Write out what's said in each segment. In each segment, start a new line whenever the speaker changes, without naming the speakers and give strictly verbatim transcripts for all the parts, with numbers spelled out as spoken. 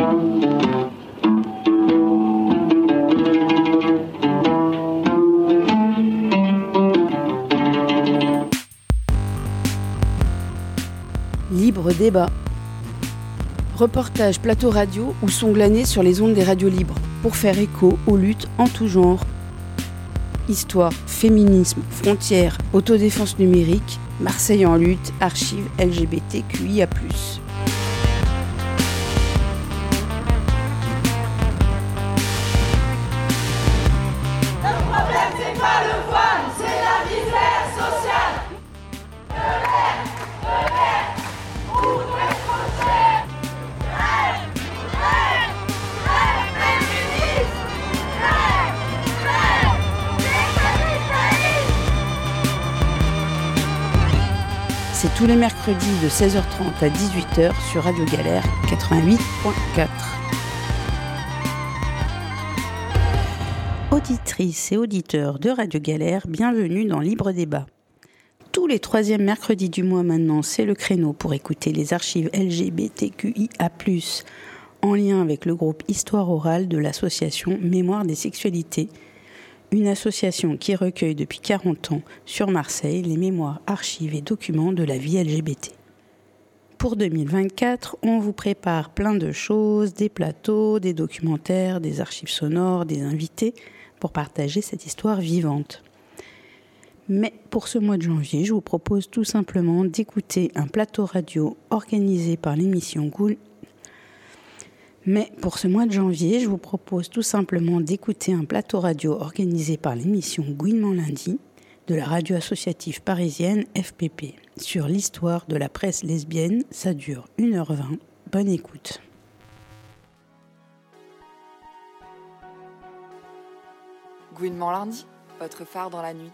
Libre débat. Reportage plateau radio ou son glané sur les ondes des radios libres pour faire écho aux luttes en tout genre. Histoire, féminisme, frontières, autodéfense numérique, Marseille en lutte, archives L G B T Q I A plus. C'est tous les mercredis de seize heures trente à dix-huit heures sur Radio Galère quatre-vingt-huit point quatre. Auditrices et auditeurs de Radio Galère, bienvenue dans Libre Débat. Tous les troisièmes mercredis du mois maintenant, c'est le créneau pour écouter les archives L G B T Q I A plus, en lien avec le groupe Histoire orale de l'association Mémoire des sexualités, une association qui recueille depuis quarante ans sur Marseille les mémoires, archives et documents de la vie L G B T. Pour deux mille vingt-quatre, on vous prépare plein de choses, des plateaux, des documentaires, des archives sonores, des invités pour partager cette histoire vivante. Mais pour ce mois de janvier, je vous propose tout simplement d'écouter un plateau radio organisé par l'émission Ghoul. Mais pour ce mois de janvier, je vous propose tout simplement d'écouter un plateau radio organisé par l'émission Gouinement lundi de la radio associative parisienne F P P sur l'histoire de la presse lesbienne. Ça dure une heure vingt. Bonne écoute.
Gouinement lundi, votre phare dans la nuit.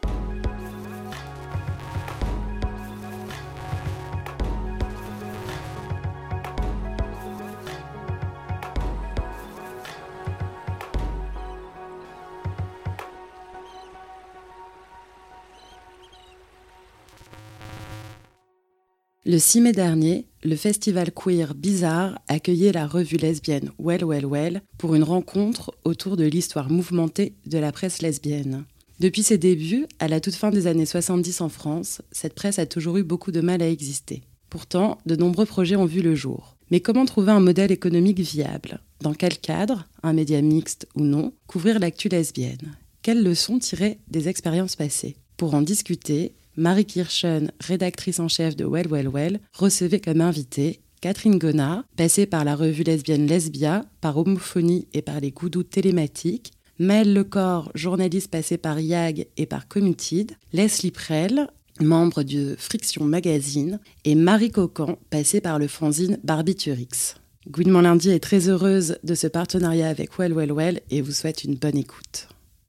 Le six mai dernier, le festival queer Bizarre accueillait la revue lesbienne Well Well Well pour une rencontre autour de l'histoire mouvementée de la presse lesbienne. Depuis ses débuts, à la toute fin des années soixante-dix en France, cette presse a toujours eu beaucoup de mal à exister. Pourtant, de nombreux projets ont vu le jour. Mais comment trouver un modèle économique viable ? Dans quel cadre, un média mixte ou non, couvrir l'actu lesbienne ? Quelles leçons tirer des expériences passées ? Pour en discuter, Marie Kirchen, rédactrice en chef de Well Well Well, recevait comme invitée Catherine Gonard, passée par la revue lesbienne Lesbia, par Homophonie et par les Goudous télématiques, Maëlle Lecor, journaliste passée par Y A G et par Commuted, Leslie Prell, membre de Friction Magazine, et Marie Cocan, passée par le fanzine Barbiturix. Gouinement lundi est très heureuse de ce partenariat avec Well Well Well et vous souhaite une bonne écoute.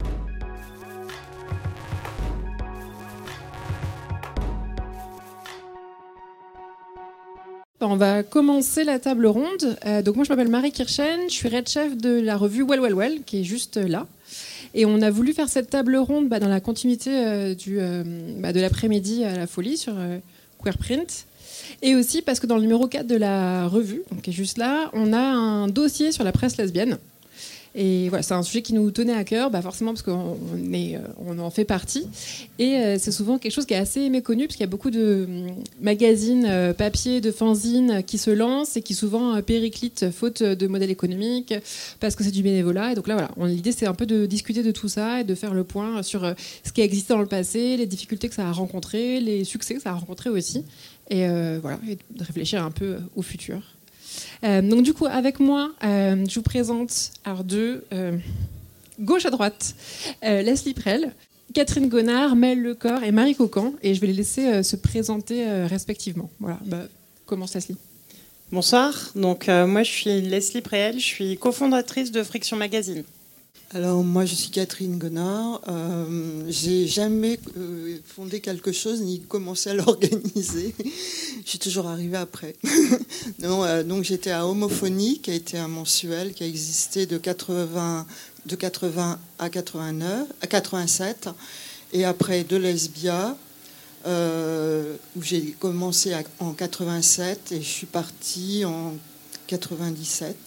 On va commencer la table ronde. Euh, donc moi, je m'appelle Marie Kirchen, je suis Red Chef de la revue Well Well Well, qui est juste là. Et on a voulu faire cette table ronde bah, dans la continuité euh, du, euh, bah, de l'après-midi à la Folie sur euh, Queerprint. Et aussi parce que dans le numéro quatre de la revue, donc, qui est juste là, on a un dossier sur la presse lesbienne. Et voilà, c'est un sujet qui nous tenait à cœur, bah forcément parce qu'on est, on en fait partie. Et euh, c'est souvent quelque chose qui est assez méconnu, parce qu'il y a beaucoup de euh, magazines, euh, papier, de fanzines qui se lancent et qui souvent euh, périclitent faute de modèle économique, parce que c'est du bénévolat. Et donc là, voilà, on, l'idée c'est un peu de discuter de tout ça et de faire le point sur euh, ce qui a existé dans le passé, les difficultés que ça a rencontrées, les succès que ça a rencontrés aussi. Et euh, voilà, et de réfléchir un peu au futur. Euh, donc du coup, avec moi, euh, je vous présente alors de euh, gauche à droite euh, Leslie Prell, Catherine Gonard, Maëlle Lecor et Marie Cocan, et je vais les laisser euh, se présenter euh, respectivement. Voilà, bah, commence Leslie.
Bonsoir, donc euh, moi je suis Leslie Prell, je suis cofondatrice de Friction Magazine.
Alors moi je suis Catherine Gonard, euh, j'ai jamais euh, fondé quelque chose ni commencé à l'organiser, je suis toujours arrivée après. non, euh, donc j'étais à Homophonie, qui a été un mensuel qui a existé de quatre-vingts, de quatre-vingts à quatre-vingt-neuf, à quatre-vingt-sept, et après de Lesbia, euh, où j'ai commencé à, en quatre-vingt-sept et je suis partie en quatre-vingt-dix-sept.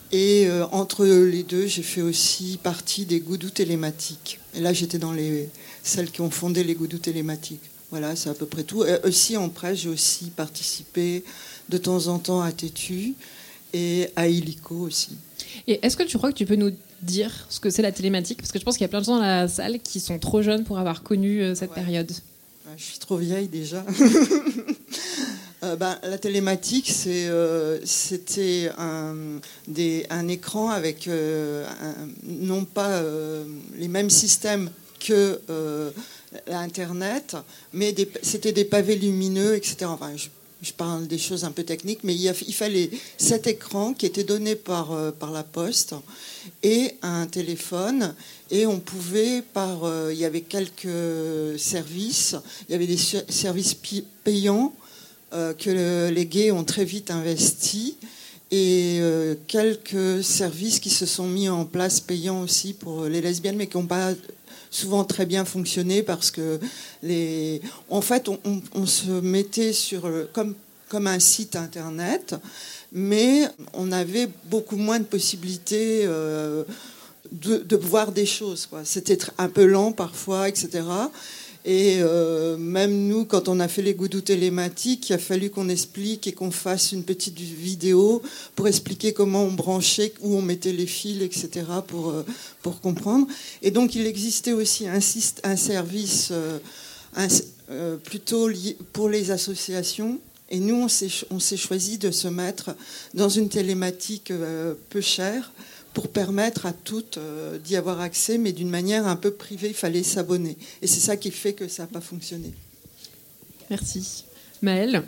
Et euh, entre les deux, j'ai fait aussi partie des Goudous télématiques. Et là, j'étais dans les, celles qui ont fondé les Goudous télématiques. Voilà, c'est à peu près tout. Et aussi, en presse, j'ai aussi participé de temps en temps à Tétu et à Illico aussi.
Et est-ce que tu crois que tu peux nous dire ce que c'est la télématique? Parce que je pense qu'il y a plein de gens dans la salle qui sont trop jeunes pour avoir connu euh, cette ouais. période.
Je suis trop vieille déjà. euh, ben, la télématique, c'est, euh, c'était un, des, un écran avec euh, un, non pas euh, les mêmes systèmes que euh, l'Internet, mais des, c'était des pavés lumineux, et cetera. Enfin, je, je parle des choses un peu techniques, mais il, y a, il fallait cet écran qui était donné par, euh, par la poste et un téléphone. Et on pouvait, par, euh, il y avait quelques services, il y avait des services payants euh, que le, les gays ont très vite investis et euh, quelques services qui se sont mis en place payants aussi pour les lesbiennes, mais qui n'ont pas souvent très bien fonctionné parce que, les, en fait, on, on, on se mettait sur comme, comme un site internet, mais on avait beaucoup moins de possibilités. Euh, De, de voir des choses, quoi. C'était un peu lent parfois, et cetera. Et euh, même nous, quand on a fait les Goudous télématiques, il a fallu qu'on explique et qu'on fasse une petite vidéo pour expliquer comment on branchait, où on mettait les fils, et cetera. pour, euh, pour comprendre. Et donc, il existait aussi un, un service euh, un, euh, plutôt lié pour les associations. Et nous, on s'est, on s'est choisi de se mettre dans une télématique euh, peu chère, pour permettre à toutes euh, d'y avoir accès, mais d'une manière un peu privée, il fallait s'abonner. Et c'est ça qui fait que ça n'a pas fonctionné.
Merci. Maëlle?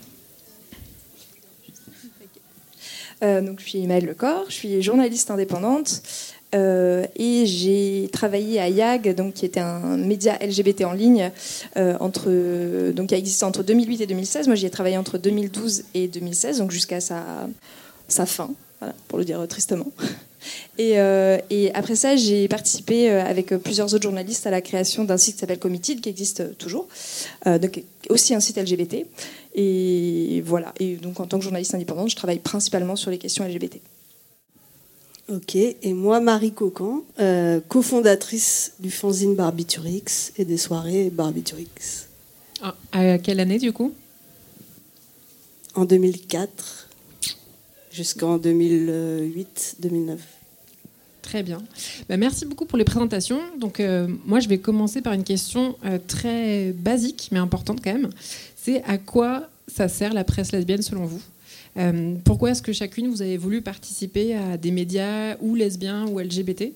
euh, donc, Je suis Maëlle Lecor, je suis journaliste indépendante euh, et j'ai travaillé à Y A G, donc, qui était un média L G B T en ligne, euh, entre, donc, qui a existé entre deux mille huit et deux mille seize. Moi, j'y ai travaillé entre deux mille douze et deux mille seize, donc jusqu'à sa, sa fin, voilà, pour le dire tristement. Et, euh, et après ça, j'ai participé avec plusieurs autres journalistes à la création d'un site qui s'appelle Committed, qui existe toujours, euh, donc aussi un site L G B T. Et voilà. Et donc, en tant que journaliste indépendante, je travaille principalement sur les questions L G B T.
Ok. Et moi, Marie Cocan, euh, cofondatrice du fanzine Barbiturix et des soirées Barbiturix.
Ah, à quelle année, du coup?
En deux mille quatre. Jusqu'en deux mille huit deux mille neuf.
Très bien. Bah, merci beaucoup pour les présentations. Donc, euh, moi, je vais commencer par une question euh, très basique, mais importante quand même. C'est à quoi ça sert la presse lesbienne selon vous? euh, Pourquoi est-ce que chacune, vous avez voulu participer à des médias ou lesbiens ou L G B T?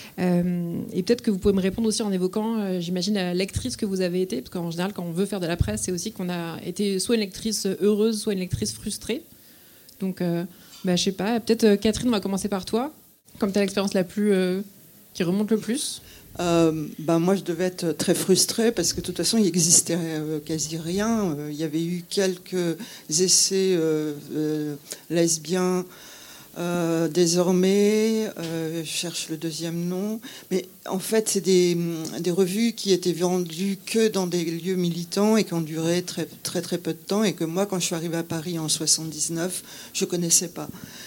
euh, Et peut-être que vous pouvez me répondre aussi en évoquant, euh, j'imagine, la lectrice que vous avez été. Parce qu'en général, quand on veut faire de la presse, c'est aussi qu'on a été soit une lectrice heureuse, soit une lectrice frustrée. Donc... Euh, Bah, je sais pas, peut-être euh, Catherine, on va commencer par toi, comme tu as l'expérience la plus euh, qui remonte le plus.
Euh, ben moi, je devais être très frustrée parce que de toute façon, il n'existait euh, quasi rien. Euh, il y avait eu quelques essais euh, euh, lesbiens. Euh, désormais, euh, je cherche le deuxième nom, mais en fait, c'est des, des revues qui étaient vendues que dans des lieux militants et qui ont duré très, très, très peu de temps, et que moi, quand je suis arrivée à Paris en soixante-dix-neuf, je ne connaissais pas.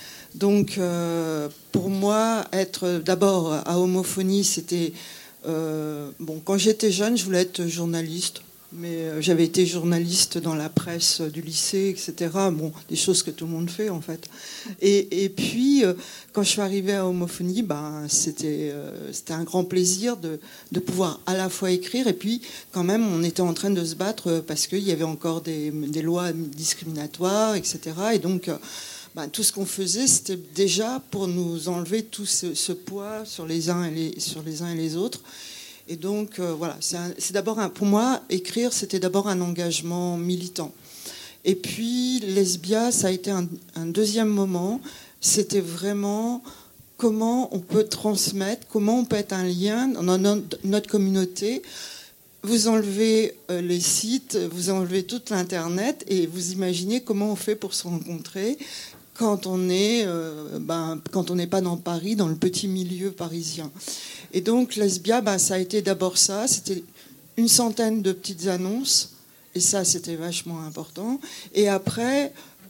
Donc, euh, pour moi, être d'abord à Homophonie, c'était... Euh, bon, quand j'étais jeune, je voulais être journaliste. Mais j'avais été journaliste dans la presse du lycée, et cetera. Bon, des choses que tout le monde fait, en fait. Et, et puis, quand je suis arrivée à Homophonie, ben, c'était, euh, c'était un grand plaisir de, de pouvoir à la fois écrire, et puis, quand même, on était en train de se battre parce qu'il y avait encore des, des lois discriminatoires, et cetera. Et donc, ben, tout ce qu'on faisait, c'était déjà pour nous enlever tout ce, ce poids sur les uns et les, sur les uns et les autres. Et donc, euh, voilà, c'est, un, c'est d'abord un, pour moi, écrire, c'était d'abord un engagement militant. Et puis, Lesbia, ça a été un, un deuxième moment. C'était vraiment comment on peut transmettre, comment on peut être un lien dans notre, notre communauté. Vous enlevez euh, les sites, vous enlevez tout l'Internet, et vous imaginez comment on fait pour se rencontrer quand on est, euh, ben, quand on n'est pas dans Paris, dans le petit milieu parisien. Et donc, Lesbia, ben, ça a été d'abord ça. C'était une centaine de petites annonces. Et ça, c'était vachement important. Et après,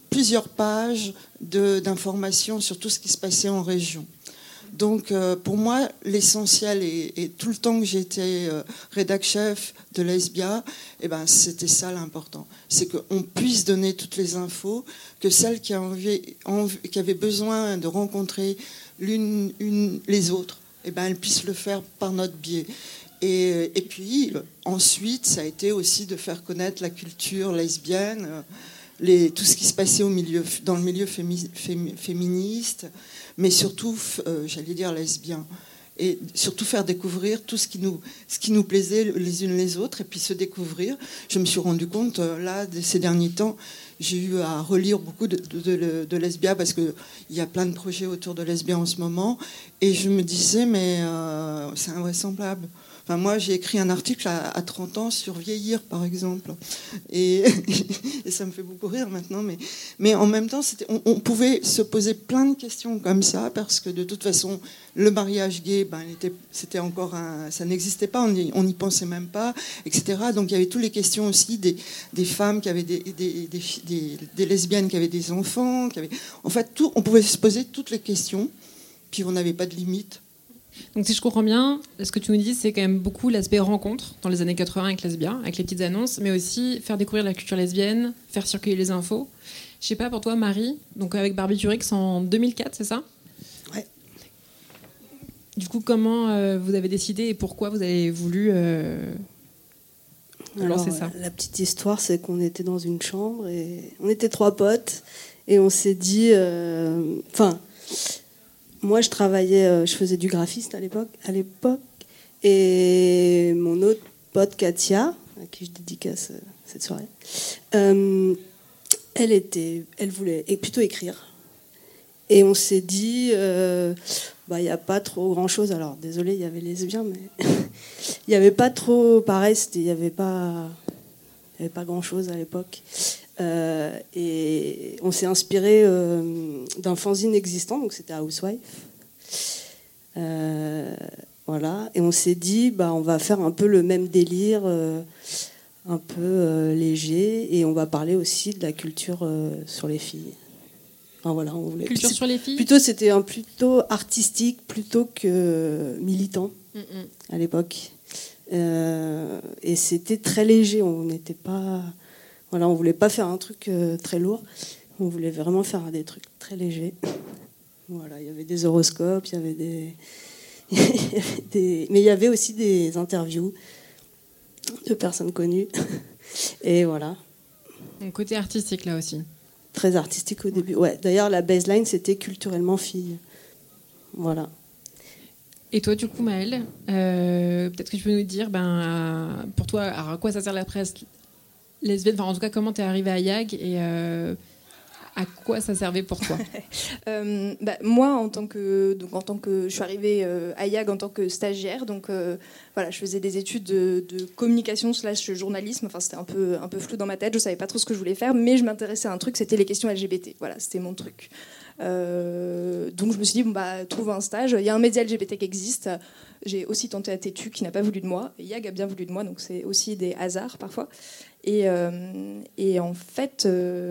plusieurs pages de, d'informations sur tout ce qui se passait en région. Donc euh, pour moi, l'essentiel, et, et tout le temps que j'étais euh, rédac chef de Lesbia, eh ben, c'était ça l'important. C'est qu'on puisse donner toutes les infos, que celles qui, a envie, envie, qui avaient besoin de rencontrer l'une, une, les autres, eh ben, elles puissent le faire par notre biais. Et, et puis ensuite, ça a été aussi de faire connaître la culture lesbienne, les, tout ce qui se passait au milieu, dans le milieu fémi, fémi, féministe, mais surtout, euh, j'allais dire lesbien, et surtout faire découvrir tout ce qui nous, ce qui nous plaisait les unes les autres, et puis se découvrir. Je me suis rendu compte, là, ces derniers temps, j'ai eu à relire beaucoup de, de, de, de Lesbia, parce qu'il y a plein de projets autour de Lesbia en ce moment, et je me disais, mais euh, c'est invraisemblable. Enfin, moi, j'ai écrit un article à, à trente ans sur vieillir, par exemple. Et, et ça me fait beaucoup rire maintenant. Mais, mais en même temps, c'était, on, on pouvait se poser plein de questions comme ça, parce que de toute façon, le mariage gay, ben, il était, c'était encore un, ça n'existait pas, on n'y pensait même pas, et cetera. Donc il y avait toutes les questions aussi des, des femmes qui avaient des, des, des, des, des lesbiennes qui avaient des enfants. Qui avaient, en fait, tout, on pouvait se poser toutes les questions, puis on n'avait pas de limite.
Donc si je comprends bien, ce que tu nous dis, c'est quand même beaucoup l'aspect rencontre dans les années quatre-vingts avec Lesbia, avec les petites annonces, mais aussi faire découvrir la culture lesbienne, faire circuler les infos. Je sais pas, pour toi, Marie, donc avec Barbiturix en deux mille quatre, c'est ça ?
Ouais.
Du coup, comment euh, vous avez décidé et pourquoi vous avez voulu euh, lancer ça ?
La petite histoire, c'est qu'on était dans une chambre et on était trois potes et on s'est dit... Enfin... Euh, Moi, je travaillais, je faisais du graphiste à l'époque, à l'époque, et mon autre pote Katia, à qui je dédicace cette soirée, euh, elle était, elle voulait plutôt écrire, et on s'est dit, euh, bah, il n'y a pas trop grand chose. Alors, désolé, il y avait lesbien, mais il n'y avait pas trop, pareil, il n'y avait pas, il y avait pas grand chose à l'époque. Euh, et on s'est inspiré euh, d'un fanzine existant, donc c'était Housewife. Euh, voilà, et on s'est dit, bah, on va faire un peu le même délire, euh, un peu euh, léger, et on va parler aussi de la culture euh, sur les filles. Enfin, voilà, on voulait...
Culture sur les filles.
Plutôt, c'était un plutôt artistique plutôt que militant mm-hmm. à l'époque. Euh, et c'était très léger, on n'était pas. Voilà, on voulait pas faire un truc euh, très lourd, on voulait vraiment faire des trucs très légers. Voilà, il y avait des horoscopes, il y avait des... il y avait des... mais il y avait aussi des interviews de personnes connues. Et voilà.
Donc côté artistique là aussi.
Très artistique au début. Ouais. D'ailleurs, la baseline c'était culturellement fille. Voilà.
Et toi, du coup, Maëlle, euh, peut-être que tu peux nous dire, ben, pour toi, alors à quoi ça sert la presse lesbienne, enfin, en tout cas, comment tu es arrivée à Y A G et euh, à quoi ça servait pour toi ?
euh, bah, Moi, en tant que, donc, en tant que, je suis arrivée euh, à Y A G en tant que stagiaire, donc euh, voilà, je faisais des études de, de communication slash journalisme. Enfin, c'était un peu, un peu flou dans ma tête, je savais pas trop ce que je voulais faire, mais je m'intéressais à un truc, c'était les questions L G B T. Voilà, c'était mon truc. Euh, donc je me suis dit, bon, bah, trouve un stage. Il y a un média L G B T qui existe. J'ai aussi tenté à Tétu qui n'a pas voulu de moi. Et Y A G a bien voulu de moi, donc c'est aussi des hasards parfois. Et, euh, et en fait, euh,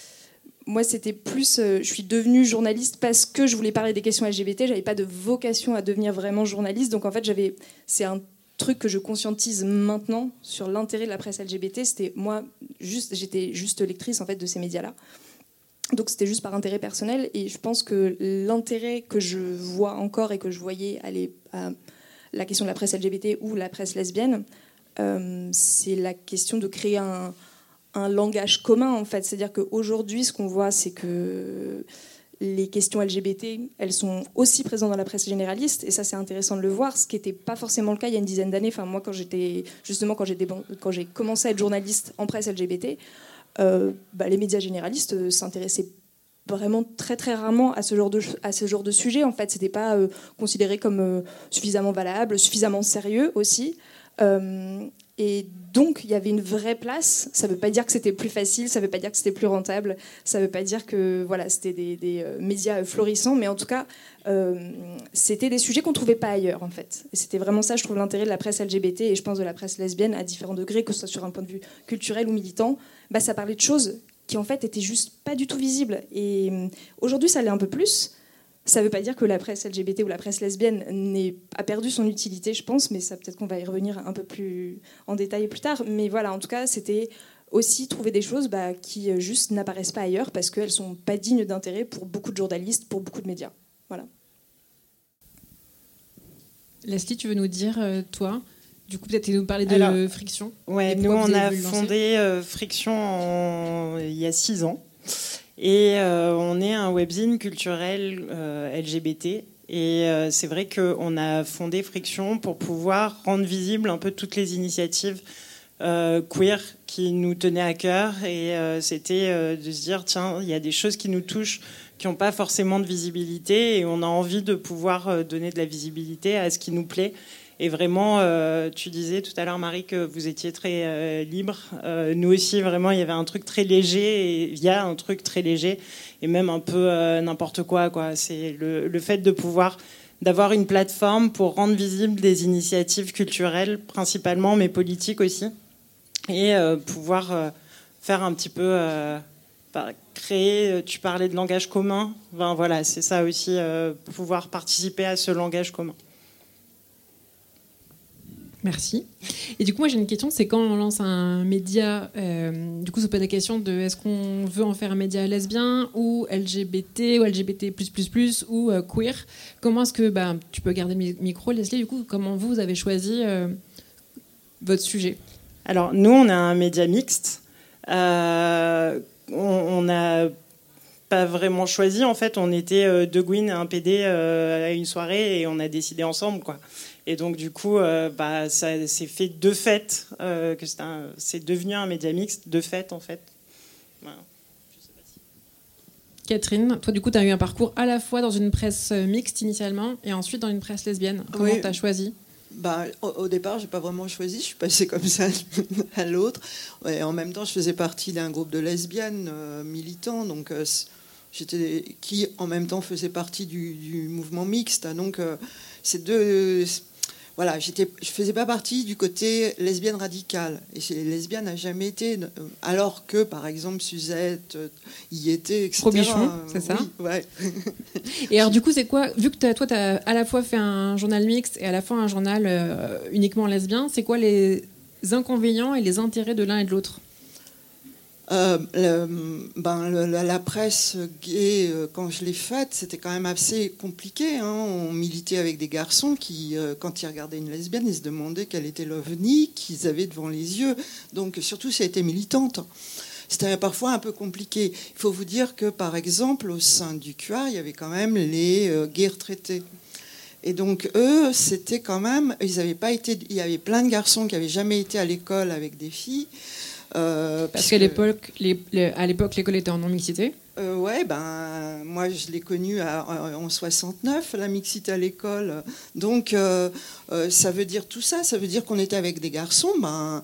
moi c'était plus, euh, je suis devenue journaliste parce que je voulais parler des questions L G B T. J'avais pas de vocation à devenir vraiment journaliste. Donc en fait, j'avais, c'est un truc que je conscientise maintenant sur l'intérêt de la presse L G B T. C'était moi, juste, j'étais juste lectrice en fait de ces médias-là. Donc c'était juste par intérêt personnel, et je pense que l'intérêt que je vois encore et que je voyais aller à la question de la presse L G B T ou la presse lesbienne, euh, c'est la question de créer un, un langage commun en fait. C'est-à-dire qu'aujourd'hui, ce qu'on voit, c'est que les questions L G B T, elles sont aussi présentes dans la presse généraliste, et ça c'est intéressant de le voir, ce qui n'était pas forcément le cas il y a une dizaine d'années. Enfin moi, quand j'étais justement quand j'ai, quand j'ai commencé à être journaliste en presse L G B T. Euh, bah, les médias généralistes euh, s'intéressaient vraiment très très rarement à ce genre de, à ce genre de sujet. En fait, c'était pas euh, considéré comme euh, suffisamment valable, suffisamment sérieux aussi. Euh, et donc, il y avait une vraie place. Ça veut pas dire que c'était plus facile, ça veut pas dire que c'était plus rentable, ça veut pas dire que voilà, c'était des, des euh, médias florissants, mais en tout cas, euh, c'était des sujets qu'on trouvait pas ailleurs, en fait. Et c'était vraiment ça, je trouve, l'intérêt de la presse L G B T, et je pense de la presse lesbienne à différents degrés, que ce soit sur un point de vue culturel ou militant. Bah, ça parlait de choses qui en fait était juste pas du tout visible. Et euh, aujourd'hui, ça l'est un peu plus. Ça ne veut pas dire que la presse L G B T ou la presse lesbienne n'est, a perdu son utilité, je pense, mais ça peut-être qu'on va y revenir un peu plus en détail plus tard. Mais voilà, en tout cas, c'était aussi trouver des choses bah, qui euh, juste n'apparaissent pas ailleurs parce qu'elles ne sont pas dignes d'intérêt pour beaucoup de journalistes, pour beaucoup de médias. Voilà.
Leslie, tu veux nous dire, euh, toi, du coup, peut-être nous parler de
Alors,
Friction.
Ouais, nous, on a fondé euh, Friction en... il y a six ans. Et euh, on est un webzine culturel euh, L G B T. Et euh, c'est vrai qu'on a fondé Friction pour pouvoir rendre visible un peu toutes les initiatives euh, queer qui nous tenaient à cœur. Et euh, c'était euh, de se dire, tiens, il y a des choses qui nous touchent qui n'ont pas forcément de visibilité. Et on a envie de pouvoir donner de la visibilité à ce qui nous plaît. Et vraiment, euh, tu disais tout à l'heure, Marie, que vous étiez très euh, libre. Euh, nous aussi, vraiment, il y avait un truc très léger. Et il y a un truc très léger et même un peu euh, n'importe quoi, quoi. C'est le, le fait de pouvoir, d'avoir une plateforme pour rendre visibles des initiatives culturelles, principalement, mais politiques aussi. Et euh, pouvoir euh, faire un petit peu... Euh, bah, créer, tu parlais de langage commun. Ben, voilà, c'est ça aussi, euh, pouvoir participer à ce langage commun.
Merci. Et du coup, moi, j'ai une question, c'est quand on lance un média, euh, du coup, ça pose la question de est-ce qu'on veut en faire un média lesbien ou L G B T ou L G B T plus plus plus ou euh, queer. Comment est-ce que, bah, tu peux garder le micro, Leslie, du coup, comment vous avez choisi euh, votre sujet?
Alors, nous, on a un média mixte. Euh, on n'a pas vraiment choisi, en fait. On était euh, deux Gwyn et un P D euh, à une soirée et on a décidé ensemble, quoi. Et donc, du coup, euh, bah, ça s'est fait de fait, euh, que c'est, un, c'est devenu un média mixte, de fait, en fait. Voilà. Je sais pas si...
Catherine, toi, du coup, tu as eu un parcours à la fois dans une presse mixte initialement et ensuite dans une presse lesbienne. Comment
oui.
tu as choisi?
Bah, au, au départ, je n'ai pas vraiment choisi. Je suis passée comme ça à l'autre. Et en même temps, je faisais partie d'un groupe de lesbiennes euh, militants. Donc, euh, j'étais, qui, en même temps, faisait partie du, du mouvement mixte. Donc, euh, c'est deux... Voilà, j'étais, je ne faisais pas partie du côté lesbienne radicale. Et chez les lesbiennes, n'a jamais été. Alors que, par exemple, Suzette y était, et cetera.
Robichon, c'est ça?
Oui, ouais.
Et alors, du coup, c'est quoi? Vu que t'as, toi, tu as à la fois fait un journal mixte et à la fois un journal euh, uniquement lesbien, c'est quoi les inconvénients et les intérêts de l'un et de l'autre?
Euh, le, ben, le, la, la presse gay, euh, quand je l'ai faite, c'était quand même assez compliqué. Hein. On militait avec des garçons qui, euh, quand ils regardaient une lesbienne, ils se demandaient quel était l'ovni qu'ils avaient devant les yeux. Donc, surtout si elle était militante. C'était parfois un peu compliqué. Il faut vous dire que, par exemple, au sein du Q A, il y avait quand même les euh, gays retraités. Et donc, eux, c'était quand même... Ils avaient pas été, il y avait plein de garçons qui n'avaient jamais été à l'école avec des filles. Euh,
Parce qu'à l'époque, les, les, à l'époque, l'école était en non-mixité.
Euh, ouais, ben moi je l'ai connue à, en soixante-neuf, la mixité à l'école. Donc euh, euh, ça veut dire tout ça. Ça veut dire qu'on était avec des garçons. Ben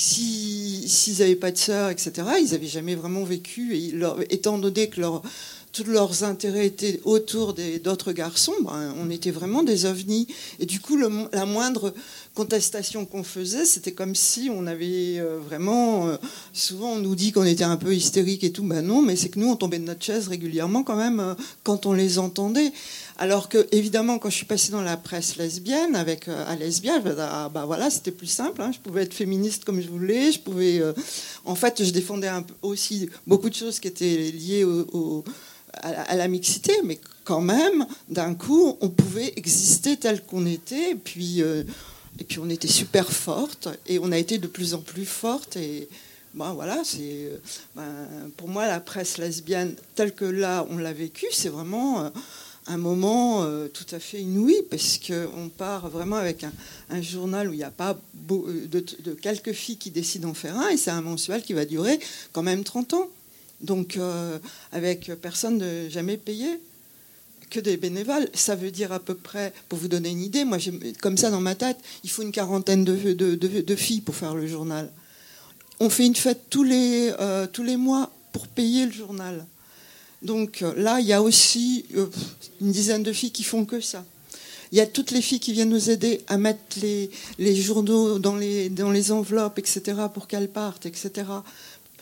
si s'ils n'avaient pas de sœurs, et cetera. Ils n'avaient jamais vraiment vécu. Et leur, étant donné que leur tous leurs intérêts étaient autour des, d'autres garçons, ben, on était vraiment des ovnis. Et du coup, le, la moindre contestation qu'on faisait, c'était comme si on avait euh, vraiment... Euh, souvent, on nous dit qu'on était un peu hystérique et tout. Ben non, mais c'est que nous, on tombait de notre chaise régulièrement quand même euh, quand on les entendait. Alors que, évidemment, quand je suis passée dans la presse lesbienne, avec euh, à lesbienne, ben, ah, ben voilà, c'était plus simple. Hein, je pouvais être féministe comme je voulais. Je pouvais... Euh, en fait, je défendais un peu aussi beaucoup de choses qui étaient liées au... au à la mixité, mais quand même, d'un coup, on pouvait exister tel qu'on était, et puis, euh, et puis on était super forte, et on a été de plus en plus forte, et ben voilà, c'est, ben, pour moi, la presse lesbienne, telle que là, on l'a vécue, c'est vraiment euh, un moment euh, tout à fait inouï, parce qu'on part vraiment avec un, un journal où il n'y a pas beau, de, de quelques filles qui décident d'en faire un, et c'est un mensuel qui va durer quand même trente ans. Donc, euh, avec personne de jamais payé, que des bénévoles. Ça veut dire à peu près, pour vous donner une idée, moi, j'ai, comme ça dans ma tête, il faut une quarantaine de, de, de, de filles pour faire le journal. On fait une fête tous les, euh, tous les mois pour payer le journal. Donc là, il y a aussi euh, une dizaine de filles qui font que ça. Il y a toutes les filles qui viennent nous aider à mettre les, les journaux dans les, dans les enveloppes, et cetera, pour qu'elles partent, et cetera.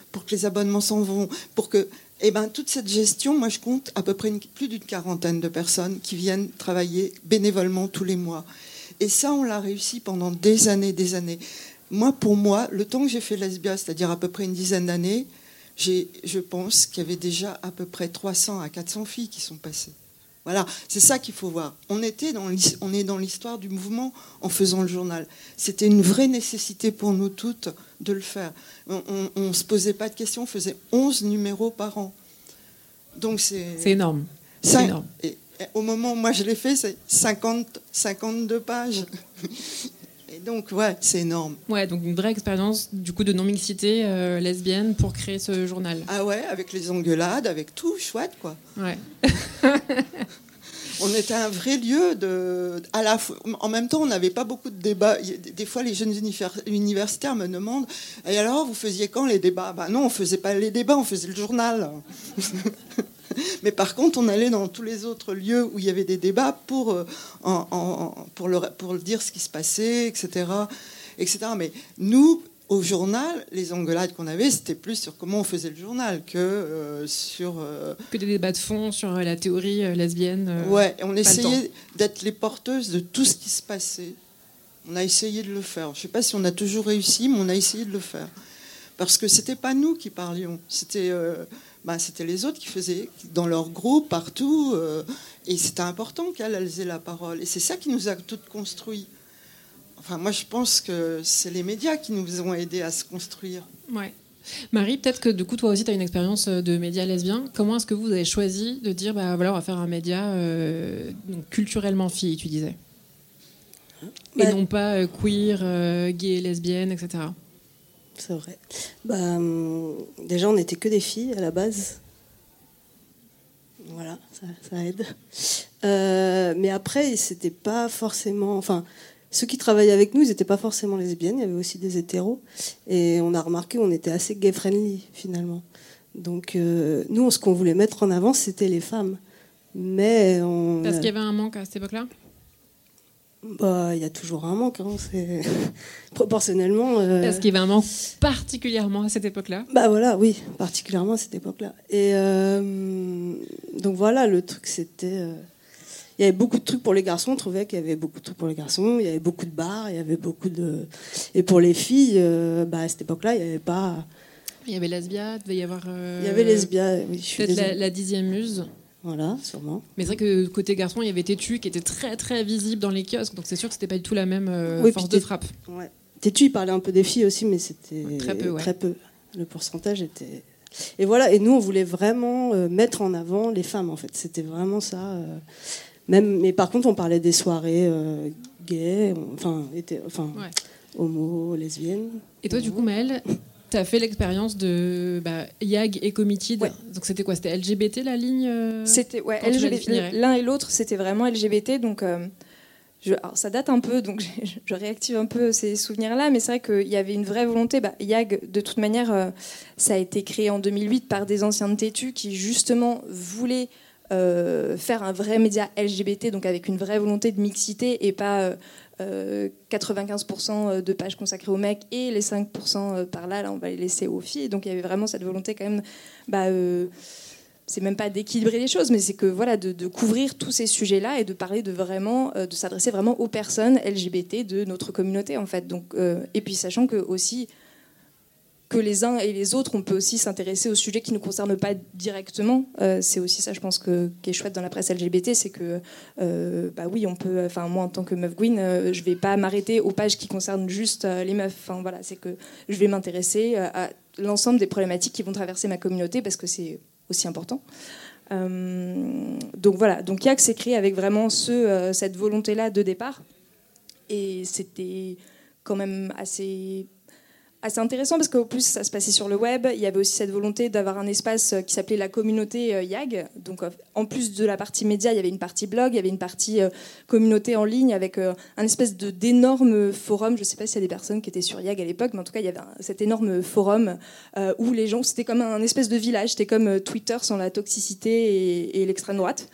pour que les abonnements s'en vont, pour que... Eh ben, toute cette gestion, moi, je compte à peu près une, plus d'une quarantaine de personnes qui viennent travailler bénévolement tous les mois. Et ça, on l'a réussi pendant des années, des années. Moi, pour moi, le temps que j'ai fait Lesbia, c'est-à-dire à peu près une dizaine d'années, j'ai, je pense qu'il y avait déjà à peu près trois cents à quatre cents filles qui sont passées. Voilà, c'est ça qu'il faut voir. On, était dans, on est dans l'histoire du mouvement en faisant le journal. C'était une vraie nécessité pour nous toutes de le faire. On ne se posait pas de questions, on faisait onze numéros par an. Donc c'est,
c'est énorme.
C'est
cinq, énorme.
Et, et au moment où moi je l'ai fait, c'est cinquante, cinquante-deux pages. Et donc, ouais, c'est énorme.
Ouais, donc une vraie expérience du coup de non-mixité euh, lesbienne pour créer ce journal.
Ah ouais, avec les engueulades, avec tout, chouette, quoi.
Ouais.
On était un vrai lieu de... À la fois... En même temps, on n'avait pas beaucoup de débats. Des fois, les jeunes universitaires me demandent « Et alors, vous faisiez quand les débats ?» Ben non, on ne faisait pas les débats, on faisait le journal. Mais par contre, on allait dans tous les autres lieux où il y avait des débats pour, euh, en, en, pour, le, pour le dire ce qui se passait, et cetera, et cetera. Mais nous, au journal, les engueulades qu'on avait, c'était plus sur comment on faisait le journal que euh, sur... Euh...
Que des débats de fond sur la théorie euh, lesbienne. Euh,
ouais, on essayait d'être les porteuses de tout ce qui se passait. On a essayé de le faire. Je ne sais pas si on a toujours réussi, mais on a essayé de le faire. Parce que ce n'était pas nous qui parlions. C'était, euh, bah, c'était les autres qui faisaient, dans leur groupe, partout. Euh, et c'était important qu'elles elles aient la parole. Et c'est ça qui nous a toutes construits. Enfin, moi, je pense que c'est les médias qui nous ont aidés à se construire.
Ouais. Marie, peut-être que du coup, toi aussi, tu as une expérience de médias lesbiens. Comment est-ce que vous avez choisi de dire, bah voilà, on va faire un média euh, donc, culturellement fille, tu disais, bah, et non pas euh, queer, euh, gay, lesbienne, et cetera.
C'est vrai. Bah, déjà, on n'était que des filles à la base. Voilà, ça, ça aide. Euh, mais après, c'était pas forcément... Enfin, ceux qui travaillaient avec nous, ils n'étaient pas forcément lesbiennes. Il y avait aussi des hétéros. Et on a remarqué qu'on était assez gay-friendly, finalement. Donc, euh, nous, ce qu'on voulait mettre en avant, c'était les femmes. Mais on...
Parce qu'il y avait un manque à cette époque-là ?
Bah, il y a toujours un manque, hein, c'est proportionnellement. Euh...
Parce qu'il y avait un manque particulièrement à cette époque-là.
Bah voilà, oui, particulièrement à cette époque-là. Et euh... donc voilà, le truc, c'était, euh... il y avait beaucoup de trucs pour les garçons. On trouvait qu'il y avait beaucoup de trucs pour les garçons. Il y avait beaucoup de bars, il y avait beaucoup de. Et pour les filles, euh... bah à cette époque-là, il y avait pas.
Il y avait Lesbia, il devait y avoir. Euh...
Il y avait Lesbia, oui. Je suis
peut-être la, la dixième muse.
Voilà, sûrement.
Mais c'est vrai que côté garçon, il y avait Tétu qui était très très visible dans les kiosques, donc c'est sûr que c'était pas du tout la même euh,
oui,
force de frappe.
Ouais. Tétu, il parlait un peu des filles aussi, mais c'était
très peu, ouais.
très peu. Le pourcentage était. Et voilà. Et nous, on voulait vraiment euh, mettre en avant les femmes. En fait, c'était vraiment ça. Euh... Même. Mais par contre, on parlait des soirées euh, gays, enfin, était... enfin,
ouais.
homo, lesbiennes.
Et toi, du coup, Maëlle, tu as fait l'expérience de bah, Y A G et Committed.
Ouais.
Donc c'était quoi ? C'était L G B T la ligne euh,
C'était ouais, L G B T. L'un et l'autre, c'était vraiment L G B T. Donc euh, je, alors, ça date un peu, donc je, je réactive un peu ces souvenirs-là. Mais c'est vrai qu'il y avait une vraie volonté. Bah, Y A G, de toute manière, euh, ça a été créé en deux mille huit par des anciens de Tétu qui justement voulaient euh, faire un vrai média L G B T, donc avec une vraie volonté de mixité et pas euh, Euh, quatre-vingt-quinze pour cent de pages consacrées aux mecs et les cinq pour cent par là, là on va les laisser aux filles. Donc il y avait vraiment cette volonté quand même, bah, euh, c'est même pas d'équilibrer les choses, mais c'est que voilà, de, de couvrir tous ces sujets-là et de parler de vraiment, euh, de s'adresser vraiment aux personnes L G B T de notre communauté en fait. Donc, euh, et puis sachant que aussi que les uns et les autres, on peut aussi s'intéresser aux sujets qui ne nous concernent pas directement. Euh, c'est aussi ça, je pense, que, qui est chouette dans la presse L G B T, c'est que, euh, bah oui, on peut. Enfin, moi, en tant que meuf Gwyn, euh, je vais pas m'arrêter aux pages qui concernent juste euh, les meufs. Enfin, voilà, c'est que je vais m'intéresser à l'ensemble des problématiques qui vont traverser ma communauté parce que c'est aussi important. Euh, donc voilà. Donc Y A G s'est créé avec vraiment ce, euh, cette volonté-là de départ, et c'était quand même assez. assez intéressant parce qu'au plus ça se passait sur le web. Il y avait aussi cette volonté d'avoir un espace qui s'appelait la communauté Y A G. Donc en plus de la partie média, il y avait une partie blog, il y avait une partie communauté en ligne avec un espèce de, d'énorme forum. Je ne sais pas s'il y a des personnes qui étaient sur Y A G à l'époque, mais en tout cas il y avait un, cet énorme forum euh, où les gens, c'était comme un espèce de village, c'était comme Twitter sans la toxicité et, et l'extrême droite.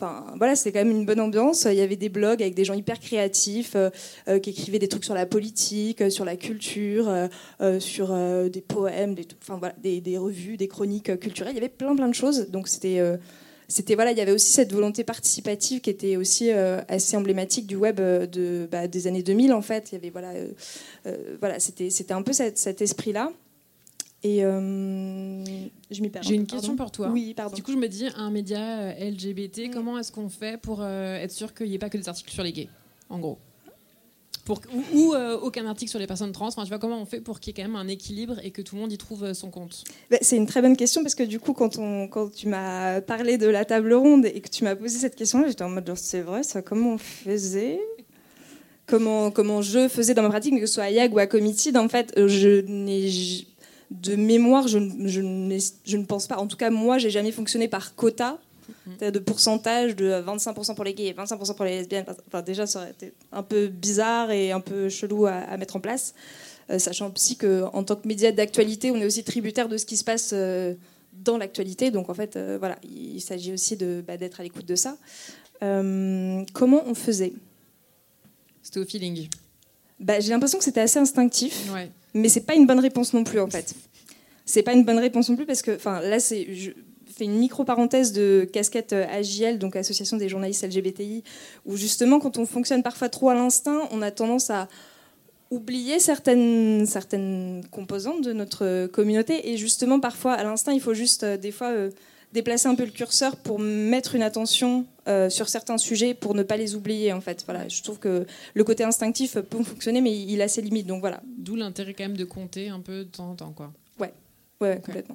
enfin voilà, c'était quand même une bonne ambiance. Il y avait des blogs avec des gens hyper créatifs euh, euh, qui écrivaient des trucs sur la politique, euh, sur la culture, euh, euh, sur euh, des poèmes, des, enfin voilà, des, des revues, des chroniques euh, culturelles. Il y avait plein plein de choses. Donc c'était euh, C'était, voilà, il y avait aussi cette volonté participative qui était aussi euh, assez emblématique du web euh, de, bah, des années deux mille en fait. Il y avait, voilà, euh, euh, voilà, c'était, c'était un peu cet, cet esprit-là. Et euh, je m'y perds.
J'ai une
pardon.
question pour toi.
Oui, pardon.
Du coup, je me dis, un média L G B T, mmh. comment est-ce qu'on fait pour euh, être sûr qu'il n'y ait pas que des articles sur les gays, en gros pour, Ou, ou euh, aucun article sur les personnes trans. Enfin, tu vois, comment on fait pour qu'il y ait quand même un équilibre et que tout le monde y trouve son compte?
Ben, c'est une très bonne question parce que du coup, quand, on, quand tu m'as parlé de la table ronde et que tu m'as posé cette question-là, j'étais en mode, genre, c'est vrai, ça, comment on faisait comment, comment je faisais dans ma pratique, que ce soit à Y A G ou à Committed, en fait, je n'ai... De mémoire, je, je, je ne pense pas. En tout cas, moi, j'ai jamais fonctionné par quota, mmh. de pourcentage de vingt-cinq pour cent pour les gays et vingt-cinq pour cent pour les lesbiennes. Enfin, déjà, ça aurait été un peu bizarre et un peu chelou à, à mettre en place. Euh, sachant aussi qu'en tant que média d'actualité, on est aussi tributaire de ce qui se passe euh, dans l'actualité. Donc, en fait, euh, voilà, il s'agit aussi de, bah, d'être à l'écoute de ça. Euh, comment on faisait?
C'était au feeling.
Bah, j'ai l'impression que c'était assez instinctif.
Ouais.
Mais c'est pas une bonne réponse non plus en fait. C'est pas une bonne réponse non plus parce que, enfin, là c'est, je fais une micro parenthèse de casquette A J L, donc Association des journalistes L G B T I, où justement quand on fonctionne parfois trop à l'instinct, on a tendance à oublier certaines certaines composantes de notre communauté et justement parfois à l'instinct il faut juste euh, des fois euh, déplacer un peu le curseur pour mettre une attention euh, sur certains sujets pour ne pas les oublier en fait. Voilà, je trouve que le côté instinctif peut fonctionner mais il a ses limites donc voilà.
D'où l'intérêt quand même de compter un peu de temps en temps quoi.
Ouais, ouais, complètement.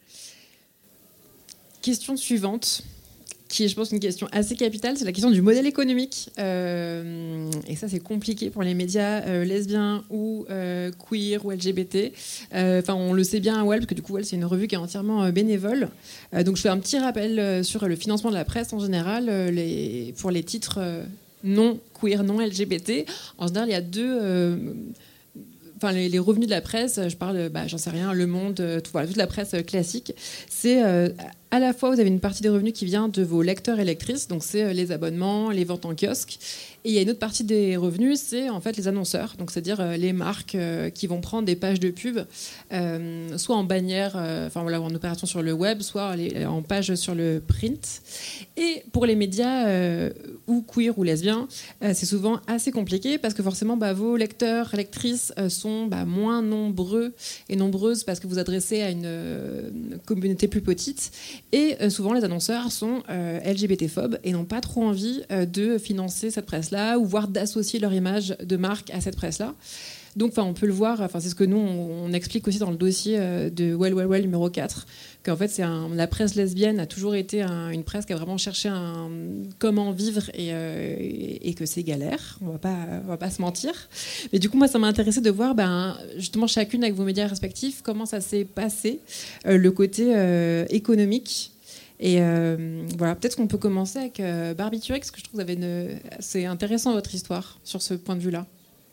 Question suivante, qui est je pense une question assez capitale, c'est la question du modèle économique. Euh, et ça c'est compliqué pour les médias euh, lesbiens ou euh, queer ou L G B T. Enfin euh, on le sait bien à Well parce que du coup Well c'est une revue qui est entièrement euh, bénévole. Euh, donc je fais un petit rappel euh, sur le financement de la presse en général euh, les, pour les titres euh, non queer, non L G B T. En général il y a deux... Euh, Enfin, les, les revenus de la presse, je parle, bah, j'en sais rien, Le Monde, tout, voilà, toute la presse classique, c'est euh, à la fois vous avez une partie des revenus qui vient de vos lecteurs et lectrices, donc c'est euh, les abonnements, les ventes en kiosque, et il y a une autre partie des revenus, c'est en fait les annonceurs, donc c'est-à-dire euh, les marques euh, qui vont prendre des pages de pub, euh, soit en bannière, euh, enfin voilà, en opération sur le web, soit les, en page sur le print. Et pour les médias euh, ou queer ou lesbiens, euh, c'est souvent assez compliqué parce que forcément, bah, vos lecteurs, lectrices euh, sont bah, moins nombreux et nombreuses parce que vous adressez à une, une communauté plus petite. Et euh, souvent, les annonceurs sont euh, L G B T-phobes et n'ont pas trop envie euh, de financer cette presse-là ou voire d'associer leur image de marque à cette presse-là. Donc, on peut le voir, c'est ce que nous, on, on explique aussi dans le dossier de Well, Well, Well numéro quatre, qu'en fait, c'est un, la presse lesbienne a toujours été un, une presse qui a vraiment cherché un, comment vivre et, euh, et, et que c'est galère, on va pas, on va pas se mentir. Mais du coup, moi, ça m'a intéressé de voir, ben, justement, chacune avec vos médias respectifs, comment ça s'est passé, euh, le côté euh, économique. Et euh, voilà, peut-être qu'on peut commencer avec euh, Barbiturique, parce que je trouve que vous avez une... c'est intéressant votre histoire sur ce point de vue-là.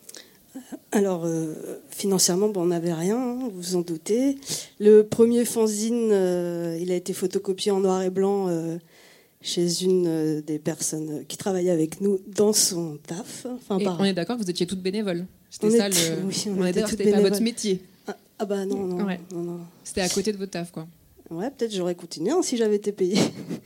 Alors, euh, financièrement, bon, on n'avait rien, hein, vous vous en doutez. Le premier fanzine, euh, il a été photocopié en noir et blanc euh, chez une euh, des personnes qui travaillait avec nous dans son taf. Enfin,
et
par...
on est d'accord que vous étiez toutes bénévoles. C'était
on
ça
était,
le.
Oui, on
on est d'accord, c'était pas votre métier.
Ah, ah bah non, non,
ouais.
non, non.
C'était à côté de votre taf, quoi.
Ouais, peut-être j'aurais continué hein, si j'avais été payée.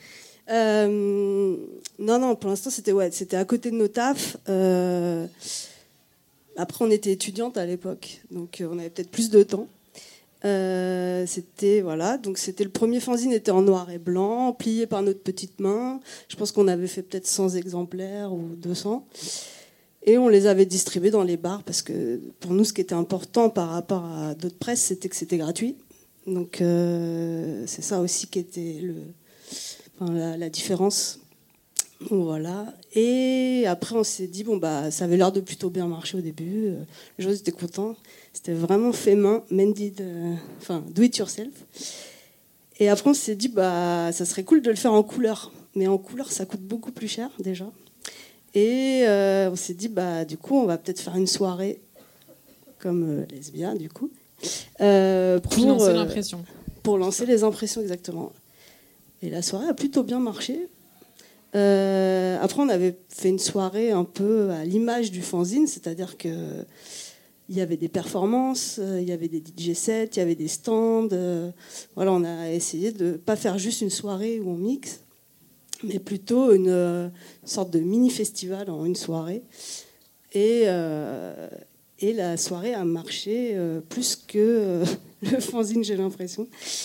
euh, non, non, pour l'instant, c'était, ouais, c'était à côté de nos tafs. Euh, Après, on était étudiante à l'époque, donc on avait peut-être plus de temps. Euh, c'était voilà, donc c'était le premier fanzine, était en noir et blanc, plié par notre petite main. Je pense qu'on avait fait peut-être cent exemplaires ou deux cents, et on les avait distribués dans les bars parce que pour nous, ce qui était important par rapport à d'autres presses, c'était que c'était gratuit. Donc euh, c'est ça aussi qui était le, enfin, la, la différence. Voilà. Et après, on s'est dit, bon, bah, ça avait l'air de plutôt bien marcher au début. Les gens étaient contents. C'était vraiment fait main, mended, euh, enfin, do it yourself. Et après, on s'est dit, bah, ça serait cool de le faire en couleur. Mais en couleur, ça coûte beaucoup plus cher, déjà. Et euh, on s'est dit, bah, du coup, on va peut-être faire une soirée comme euh, lesbien, du coup. Euh,
pour, pour lancer euh, l'impression.
Pour lancer les impressions, exactement. Et la soirée a plutôt bien marché. Euh, après, on avait fait une soirée un peu à l'image du fanzine, c'est-à-dire que il y avait des performances, euh, il y avait des D J sets, il y avait des stands. Euh, voilà, on a essayé de ne pas faire juste une soirée où on mixe, mais plutôt une, une sorte de mini-festival en une soirée. Et, euh, et la soirée a marché euh, plus que euh, le fanzine, j'ai l'impression.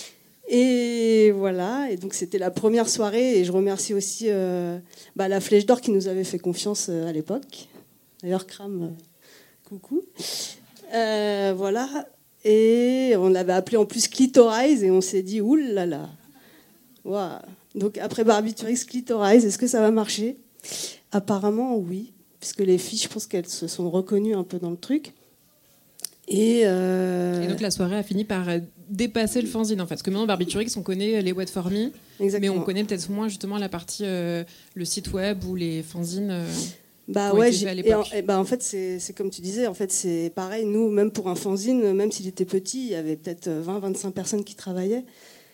Et voilà, et donc c'était la première soirée, et je remercie aussi euh, bah, la Flèche d'Or qui nous avait fait confiance euh, à l'époque. D'ailleurs, Cram... Euh, coucou. Euh, voilà. Et on l'avait appelé en plus Clitorize et on s'est dit oulala. Wow. Donc après Barbiturix, Clitorize, est-ce que ça va marcher? Apparemment oui, puisque les filles, je pense qu'elles se sont reconnues un peu dans le truc. Et, euh...
et donc la soirée a fini par dépasser le fanzine en fait. Parce que maintenant Barbiturix, on connaît les Wet For Me, mais on connaît peut-être moins justement la partie, euh, le site web ou les fanzines. Euh...
Bah ouais, et en, et bah en fait c'est, c'est comme tu disais, en fait c'est pareil, nous même pour un fanzine, même s'il était petit, il y avait peut-être vingt à vingt-cinq personnes qui travaillaient.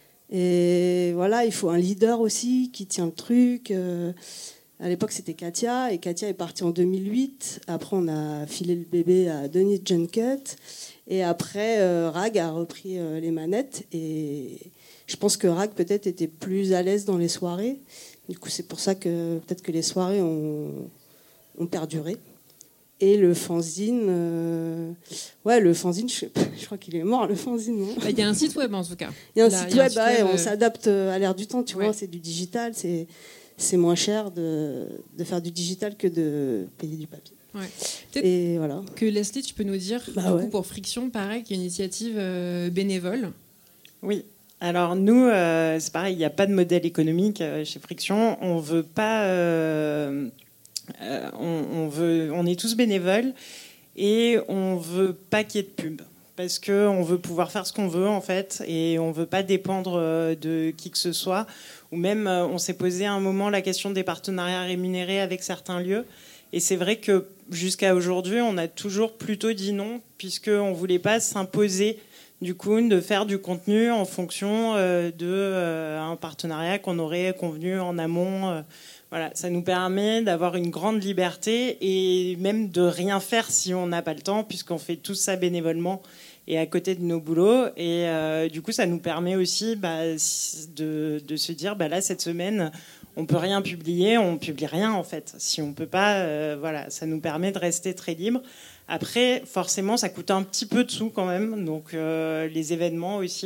Et voilà, il faut un leader aussi qui tient le truc. Euh, à l'époque c'était Katia, et Katia est partie en deux mille huit. Après on a filé le bébé à Denis Junket, et après euh, Rag a repris euh, les manettes. Et je pense que Rag peut-être était plus à l'aise dans les soirées. Du coup c'est pour ça que peut-être que les soirées ont ont perduré. Et le fanzine, euh... ouais, le fanzine, je, sais pas, je crois qu'il est mort, le fanzine. Il
bah, y a un site web en tout cas.
Il y a un
Là,
site
y a
web,
un
ouais,
site
on
web,
s'adapte à l'ère du temps, tu
ouais.
vois, c'est du digital, c'est, c'est moins cher de, de faire du digital que de payer du papier.
Ouais.
Et voilà.
Que Leslie, tu peux nous dire,
bah
du
ouais.
coup, pour Friction, pareil, qu'il y a une initiative euh, bénévole.
Oui. Alors nous, euh, c'est pareil, il n'y a pas de modèle économique euh, chez Friction. On veut pas... Euh, Euh, on, on, veut, on est tous bénévoles et on veut pas qu'il y ait de pub parce qu'on veut pouvoir faire ce qu'on veut en fait et on veut pas dépendre de qui que ce soit. Ou même, on s'est posé à un moment la question des partenariats rémunérés avec certains lieux. Et c'est vrai que jusqu'à aujourd'hui, on a toujours plutôt dit non puisqu'on voulait pas s'imposer du coup de faire du contenu en fonction euh, de euh, un partenariat qu'on aurait convenu en amont. Euh, Voilà, ça nous permet d'avoir une grande liberté et même de rien faire si on n'a pas le temps, puisqu'on fait tout ça bénévolement et à côté de nos boulots. Et euh, du coup, ça nous permet aussi bah, de, de se dire, bah, là, cette semaine, on peut rien publier, on publie rien en fait. Si on peut pas, euh, voilà, ça nous permet de rester très libre. Après, forcément, ça coûte un petit peu de sous quand même, donc euh, les événements aussi.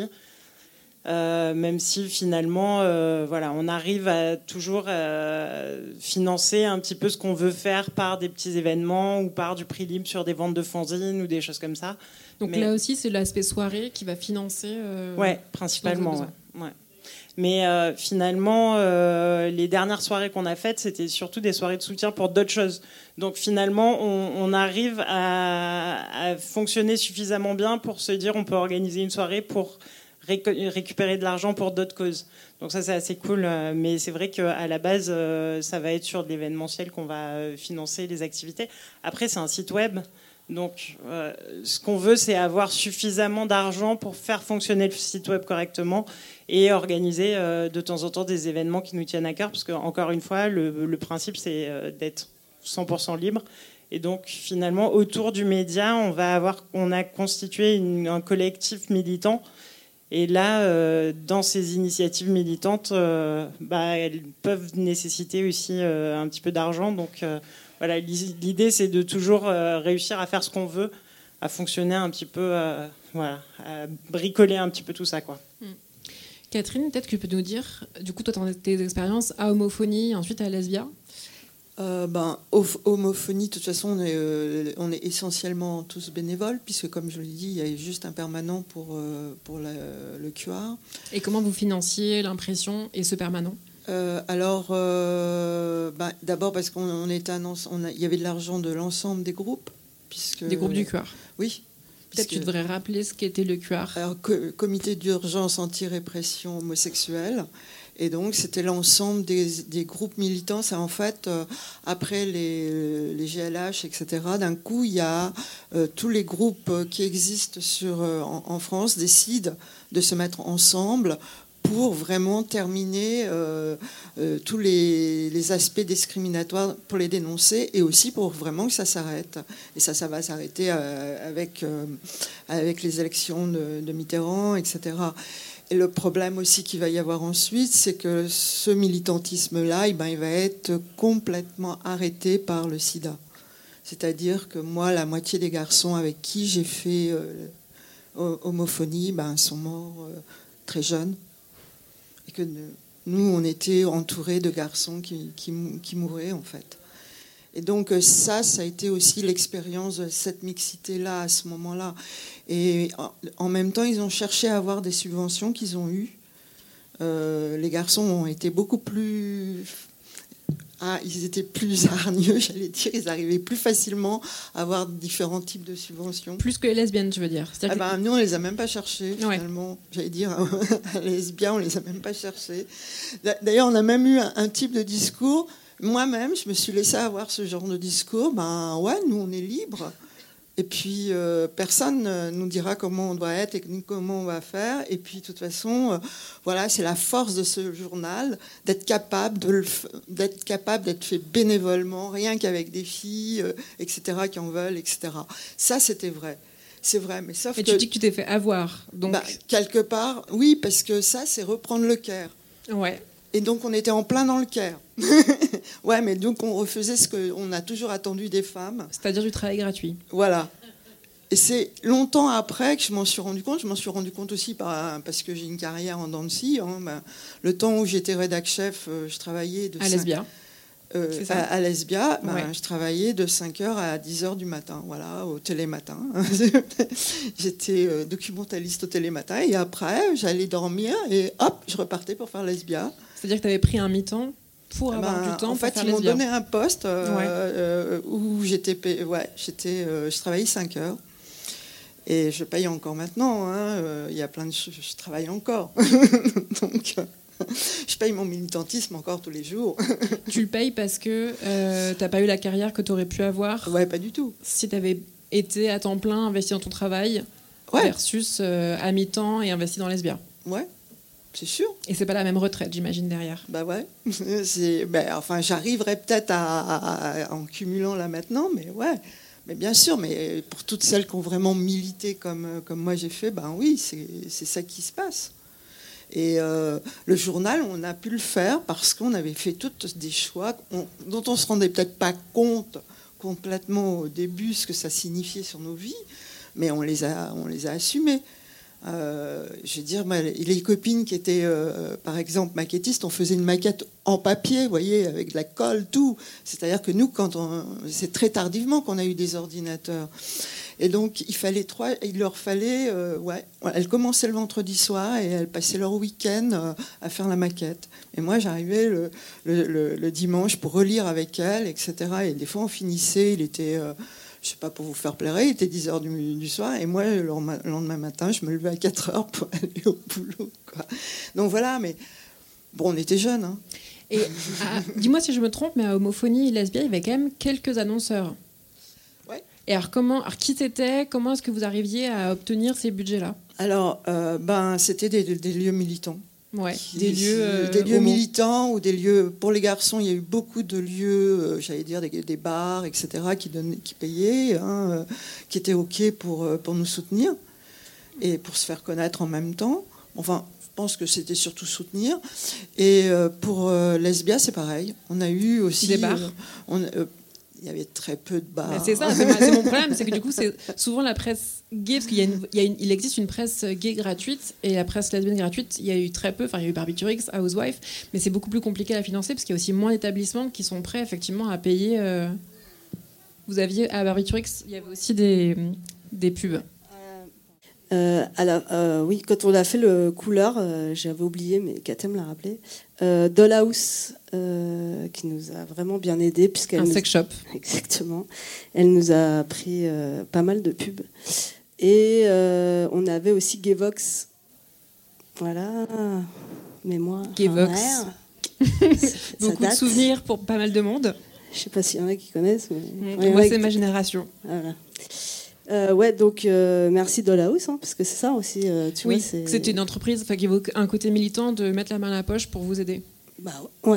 Euh, même si finalement euh, voilà, on arrive à toujours euh, financer un petit peu ce qu'on veut faire par des petits événements ou par du prix libre sur des ventes de fanzines ou des choses comme ça.
Donc Mais... là aussi c'est l'aspect soirée qui va financer euh,
ouais, principalement ouais. Ouais. Mais euh, finalement euh, les dernières soirées qu'on a faites c'était surtout des soirées de soutien pour d'autres choses, donc finalement on, on arrive à, à fonctionner suffisamment bien pour se dire on peut organiser une soirée pour récupérer de l'argent pour d'autres causes. Donc ça, c'est assez cool. Mais c'est vrai qu'à la base, ça va être sur de l'événementiel qu'on va financer les activités. Après, c'est un site web. Donc, euh, ce qu'on veut, c'est avoir suffisamment d'argent pour faire fonctionner le site web correctement et organiser euh, de temps en temps des événements qui nous tiennent à cœur. Parce qu'encore une fois, le, le principe, c'est d'être cent pour cent libre. Et donc, finalement, autour du média, on, va avoir, on a constitué une, un collectif militant. Et là, euh, dans ces initiatives militantes, euh, bah, elles peuvent nécessiter aussi euh, un petit peu d'argent. Donc euh, voilà, l'idée, c'est de toujours euh, réussir à faire ce qu'on veut, à fonctionner un petit peu, euh, voilà, à bricoler un petit peu tout ça, quoi.
Mmh. Catherine, peut-être que tu peux nous dire, du coup, toi, tu as tes expériences à Homophonie, ensuite à Lesbia.
Euh, ben, Homophonie, de toute façon, on est, euh, on est essentiellement tous bénévoles, puisque, comme je l'ai dit, il y a juste un permanent pour, euh, pour la, le Q R.
Et comment vous financiez l'impression et ce permanent ?
euh, Alors, euh, ben, d'abord parce qu'on on est un, on a, il y avait de l'argent de l'ensemble des groupes. Puisque,
des groupes du Q R.
Oui.
Peut-être que tu devrais rappeler ce qu'était le Q R.
Alors, co- comité d'urgence anti-répression homosexuelle. Et donc, c'était l'ensemble des, des groupes militants. C'est en fait, euh, après les, les G L H, et cetera, d'un coup, il y a euh, tous les groupes qui existent sur, euh, en, en France décident de se mettre ensemble pour vraiment terminer euh, euh, tous les, les aspects discriminatoires, pour les dénoncer, et aussi pour vraiment que ça s'arrête. Et ça, ça va s'arrêter euh, avec, euh, avec les élections de, de Mitterrand, et cetera. Et le problème aussi qu'il va y avoir ensuite, c'est que ce militantisme-là, eh ben, il va être complètement arrêté par le sida. C'est-à-dire que moi, la moitié des garçons avec qui j'ai fait euh, homophonie, ben, sont morts euh, très jeunes. Et que nous, on était entourés de garçons qui, qui, qui mouraient, en fait. Et donc ça, ça a été aussi l'expérience de cette mixité-là à ce moment-là. Et en même temps, ils ont cherché à avoir des subventions qu'ils ont eues. Euh, les garçons ont été beaucoup plus... Ah, ils étaient plus hargneux, j'allais dire. Ils arrivaient plus facilement à avoir différents types de subventions.
Plus que les lesbiennes, je veux dire.
Ah ben, nous, on les a même pas cherchés, finalement. Ouais. J'allais dire, les lesbiens, on les a même pas cherchés. D'ailleurs, on a même eu un, un type de discours. Moi-même, je me suis laissée avoir ce genre de discours. Ben ouais, nous, on est libres. Et puis, euh, personne ne nous dira comment on doit être et comment on va faire. Et puis, de toute façon, euh, voilà, c'est la force de ce journal d'être capable de le, d'être capable d'être fait bénévolement, rien qu'avec des filles, euh, et cetera, qui en veulent, et cetera. Ça, c'était vrai. C'est vrai, mais sauf
et
que...
tu dis que tu t'es fait avoir. Donc...
Bah, quelque part, oui, parce que ça, c'est reprendre le Caire.
Ouais.
Et donc, on était en plein dans le Caire. Ouais, mais donc, on refaisait ce qu'on a toujours attendu des femmes.
C'est-à-dire du travail gratuit.
Voilà. Et c'est longtemps après que je m'en suis rendu compte. Je m'en suis rendu compte aussi par, parce que j'ai une carrière en dents de scie. Hein. Ben, le temps où j'étais rédac-chef, euh, je travaillais de...
À Lesbia.
Euh, à, à Lesbia, ben,
ouais.
je travaillais de cinq heures à dix heures du matin, voilà, au Télématin. J'étais euh, documentaliste au Télématin. Et après, j'allais dormir et hop, je repartais pour faire Lesbia.
C'est-à-dire que tu avais pris un mi-temps pour ben, avoir du temps
en
pour
fait,
faire
ils m'ont
Lesbia.
donné un poste euh,
ouais.
euh, où j'étais, ouais, j'étais, euh, je travaillais cinq heures. Et je paye encore maintenant. Il hein, euh, y a plein de choses, je travaille encore. Donc, euh, je paye mon militantisme encore tous les jours.
Tu le payes parce que euh, tu n'as pas eu la carrière que tu aurais pu avoir.
Ouais, pas du tout.
Si tu avais été à temps plein, investi dans ton travail,
ouais.
versus euh, à mi-temps et investi dans Lesbia.
Ouais. C'est sûr.
Et c'est pas la même retraite, j'imagine, derrière.
Bah ouais. C'est, ben, enfin, j'arriverai peut-être à, à, à, en cumulant là maintenant, mais ouais. Mais bien sûr, mais pour toutes celles qui ont vraiment milité comme, comme moi j'ai fait, ben oui, c'est, c'est ça qui se passe. Et euh, le journal, on a pu le faire parce qu'on avait fait tous des choix on, dont on ne se rendait peut-être pas compte complètement au début ce que ça signifiait sur nos vies, mais on les a, on les a assumés. Euh, je veux dire, les copines qui étaient, euh, par exemple, maquettistes, on faisait une maquette en papier, vous voyez, avec de la colle, tout. C'est-à-dire que nous, quand on, c'est très tardivement qu'on a eu des ordinateurs. Et donc, il fallait trois, il leur fallait, euh, ouais, elles commençaient le vendredi soir et elles passaient leur week-end euh, à faire la maquette. Et moi, j'arrivais le, le, le, le dimanche pour relire avec elles, et cetera. Et des fois, on finissait, il était... Euh, je ne sais pas, pour vous faire plaire, il était dix heures du, du soir, et moi, le lendemain matin, je me levais à quatre heures pour aller au boulot, quoi. Donc voilà, mais bon, on était jeunes. Hein.
Et à, dis-moi si je me trompe, mais à Homophonie et Lesbia, il y avait quand même quelques annonceurs.
Ouais.
Et alors, comment, alors qui c'était? Comment est-ce que vous arriviez à obtenir ces budgets-là?
Alors, euh, ben, c'était des, des lieux militants.
Ouais,
qui,
des lieux, euh,
des lieux
homo.
militants ou des lieux pour les garçons. Il y a eu beaucoup de lieux, euh, j'allais dire des, des bars, et cetera, qui donnaient, qui payaient, hein, euh, qui étaient ok pour pour nous soutenir et pour se faire connaître en même temps. Enfin, je pense que c'était surtout soutenir. Et euh, pour euh, Lesbia, c'est pareil. On a eu aussi
des bars.
Euh, on, euh, il y avait très peu de bars.
Ben c'est ça, c'est, ma, c'est mon problème, c'est que du coup, c'est souvent la presse gay, parce qu'il y a une, il, y a une, il existe une presse gay gratuite, et la presse lesbienne gratuite, il y a eu très peu, enfin, il y a eu Barbiturix, Housewife, mais c'est beaucoup plus compliqué à financer, parce qu'il y a aussi moins d'établissements qui sont prêts, effectivement, à payer. Euh... Vous aviez, à Barbiturix, il y avait aussi des, des pubs.
Euh, alors, euh, oui, quand on a fait le couleur, euh, j'avais oublié, mais Katia me l'a rappelé. Euh, Dollhouse, euh, qui nous a vraiment bien aidés. Puisqu'elle
Un
nous...
sex shop.
Exactement. Elle nous a pris euh, pas mal de pubs. Et euh, on avait aussi Gayvox. Voilà. Mémoire.
Gayvox. Beaucoup
date.
de souvenirs pour pas mal de monde.
Je ne sais pas s'il y en a qui connaissent. Mais...
Mmh, moi, c'est ma génération.
Voilà. Euh, ouais, donc euh, merci Dollhouse, hein, parce que c'est ça aussi. Euh, tu
oui,
vois, c'est...
c'était une entreprise qui évoque un côté militant de mettre la main à la poche pour vous aider.
Bah ouais.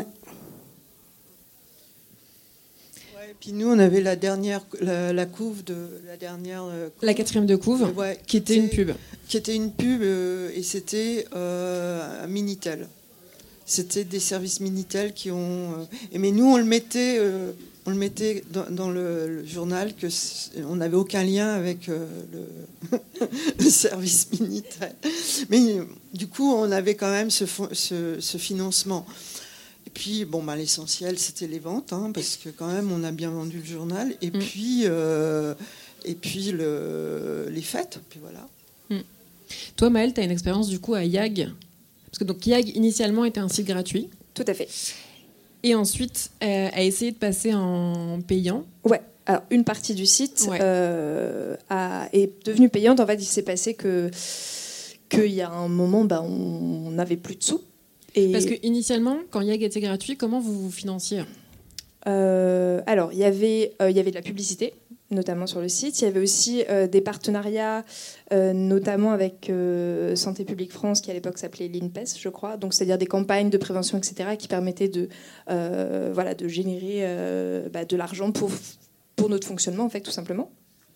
Et puis nous, on avait la dernière, la, la couve de la dernière. Euh,
la quatrième de couve,
ouais,
qui était une pub.
Qui était une pub euh, et c'était euh, un Minitel. C'était des services Minitel qui ont. Euh, et mais nous, on le mettait, euh, on le mettait dans, dans le, le journal que on n'avait aucun lien avec euh, le, le service Minitel. Mais du coup, on avait quand même ce, ce, ce financement. Et puis, bon, bah, l'essentiel, c'était les ventes, hein, parce que quand même, on a bien vendu le journal. Et mmh. puis, euh, et puis le, les fêtes. Puis voilà.
Mmh. Toi, Maëlle, tu as une expérience du coup à YAG. Parce que donc, YAG, initialement, était un site gratuit.
Tout à fait.
Et ensuite, euh, a essayé de passer en payant.
Ouais. Alors, une partie du site
ouais.
euh, a, est devenue payante. En fait, il s'est passé que qu'il y a un moment, bah, on n'avait plus de sous.
Et parce que initialement, quand YAG était gratuit, comment vous vous financiez ?
euh, Alors, il y avait, euh, il y avait de la publicité, notamment sur le site. Il y avait aussi euh, des partenariats, euh, notamment avec euh, Santé publique France, qui à l'époque s'appelait l'INPES, je crois. Donc, c'est-à-dire des campagnes de prévention, et cetera, qui permettaient de, euh, voilà, de générer euh, bah, de l'argent pour, pour notre fonctionnement, en fait, tout simplement.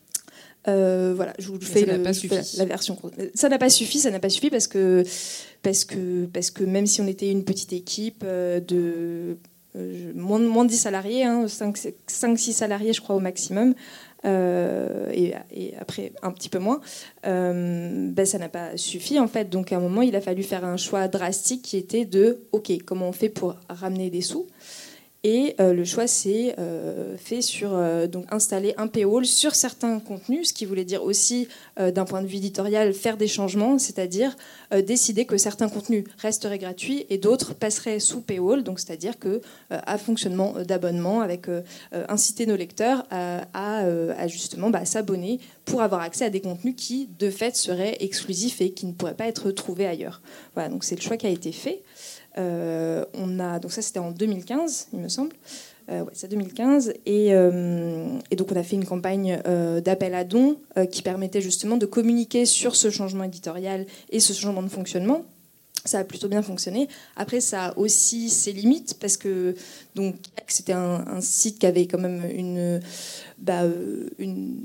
Euh, voilà, je vous
Mais
fais,
ça
le,
n'a pas
je
suffi.
fais la, la version. Ça n'a pas suffi, ça n'a pas suffi parce que parce que parce que même si on était une petite équipe euh, de euh, moins, moins de dix salariés, hein, cinq six salariés, je crois au maximum, euh, et, et après un petit peu moins, euh, ben, ça n'a pas suffi en fait. Donc à un moment, il a fallu faire un choix drastique qui était de ok, comment on fait pour ramener des sous. Et euh, le choix s'est euh, fait sur euh, donc installer un paywall sur certains contenus, ce qui voulait dire aussi, euh, d'un point de vue éditorial, faire des changements, c'est-à-dire euh, décider que certains contenus resteraient gratuits et d'autres passeraient sous paywall, donc c'est-à-dire que euh, à fonctionnement d'abonnement, avec euh, inciter nos lecteurs à, à, à justement bah, s'abonner pour avoir accès à des contenus qui, de fait, seraient exclusifs et qui ne pourraient pas être trouvés ailleurs. Voilà, donc c'est le choix qui a été fait. Euh, on a, donc ça c'était en deux mille quinze, il me semble. Euh, ouais, c'est deux mille quinze. Et, euh, et donc on a fait une campagne euh, d'appel à dons euh, qui permettait justement de communiquer sur ce changement éditorial et ce changement de fonctionnement. Ça a plutôt bien fonctionné. Après, ça a aussi ses limites parce que donc c'était un, un site qui avait quand même une, bah, une,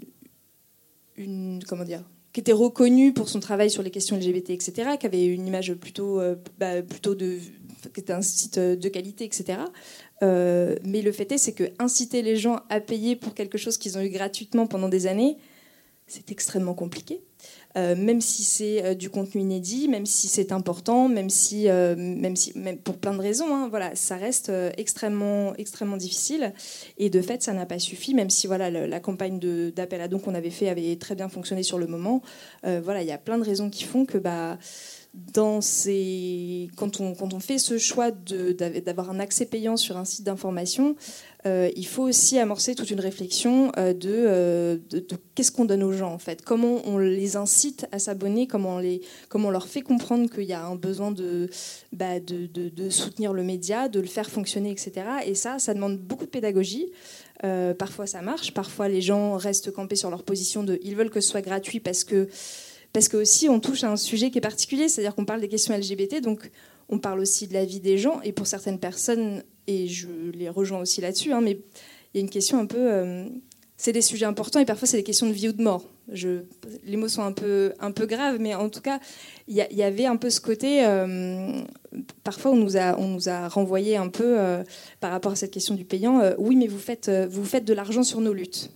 une comment dire. qui était reconnu pour son travail sur les questions L G B T, et cetera, qui avait une image plutôt, euh, bah, plutôt de, qui était un site de qualité, et cetera. Euh, mais le fait est, c'est que inciter les gens à payer pour quelque chose qu'ils ont eu gratuitement pendant des années, c'est extrêmement compliqué. Euh, même si c'est euh, du contenu inédit, même si c'est important, même si, euh, même si, même pour plein de raisons, hein, voilà, ça reste euh, extrêmement, extrêmement difficile. Et de fait, ça n'a pas suffi, même si voilà, le, la campagne de, d'appel à dons qu'on avait fait avait très bien fonctionné sur le moment. Euh, voilà, il y a plein de raisons qui font que bah, dans ces... quand, on, quand on fait ce choix de, d'avoir un accès payant sur un site d'information, euh, il faut aussi amorcer toute une réflexion euh, de, euh, de, de qu'est-ce qu'on donne aux gens en fait, comment on les incite à s'abonner, comment on, les, comment on leur fait comprendre qu'il y a un besoin de, bah, de, de, de soutenir le média, de le faire fonctionner, et cetera. Et ça, ça demande beaucoup de pédagogie. Euh, parfois ça marche, parfois les gens restent campés sur leur position de ils veulent que ce soit gratuit parce que Parce que aussi, on touche à un sujet qui est particulier, c'est-à-dire qu'on parle des questions L G B T, donc on parle aussi de la vie des gens. Et pour certaines personnes, et je les rejoins aussi là-dessus, hein, mais il y a une question un peu... Euh, c'est des sujets importants et parfois c'est des questions de vie ou de mort. Je, les mots sont un peu, un peu graves, mais en tout cas, il y, y avait un peu ce côté... Euh, parfois, on nous a, on nous a renvoyé un peu, euh, par rapport à cette question du payant, euh, oui, mais vous faites, euh, vous faites de l'argent sur nos luttes.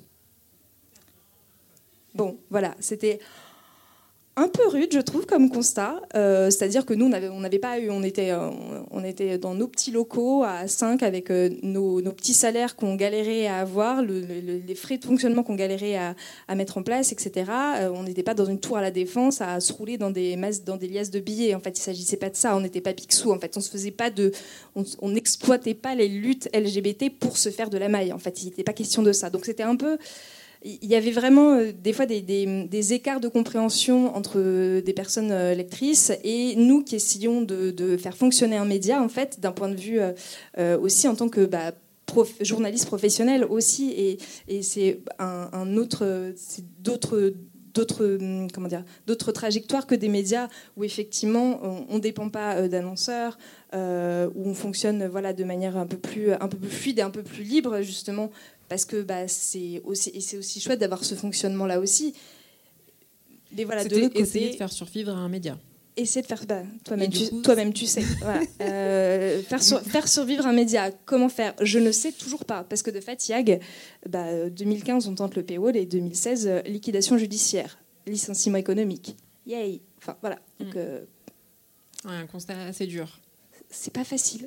Bon, voilà, c'était... un peu rude, je trouve, comme constat. Euh, c'est-à-dire que nous, on n'avait on avait pas eu, on était, euh, on était dans nos petits locaux à cinq avec euh, nos, nos petits salaires qu'on galérait à avoir, le, le, les frais de fonctionnement qu'on galérait à, à mettre en place, et cetera. Euh, on n'était pas dans une tour à la Défense à se rouler dans des masses, dans des liasses de billets. En fait, il s'agissait pas de ça. On n'était pas Picsou. En fait, on se faisait pas de, on n'exploitait pas les luttes L G B T pour se faire de la maille. En fait, il n'était pas question de ça. Donc, c'était un peu il y avait vraiment euh, des fois des, des, des écarts de compréhension entre euh, des personnes euh, lectrices et nous qui essayons de, de faire fonctionner un média en fait d'un point de vue euh, euh, aussi en tant que bah, prof, journaliste professionnel aussi, et, et c'est un, un autre, c'est d'autres, d'autres, comment dire, d'autres trajectoires que des médias où effectivement on ne dépend pas d'annonceurs, euh, où on fonctionne voilà de manière un peu plus, un peu plus fluide et un peu plus libre justement parce que bah, c'est aussi, et c'est aussi chouette d'avoir ce fonctionnement là aussi.
Mais voilà, C'était de l'autre essayer côté, de faire survivre à un média.
Essayer de faire, bah, toi-même, tu, coup, toi-même tu sais. Voilà. Euh, faire, sur, faire survivre un média, comment faire ? Je ne sais toujours pas, parce que de fait, Y A G, bah, deux mille quinze, on tente le paywall, et deux mille seize, liquidation judiciaire, licenciement économique. Yay ! Enfin, voilà. Donc, euh,
ouais, un constat assez dur.
C'est pas facile.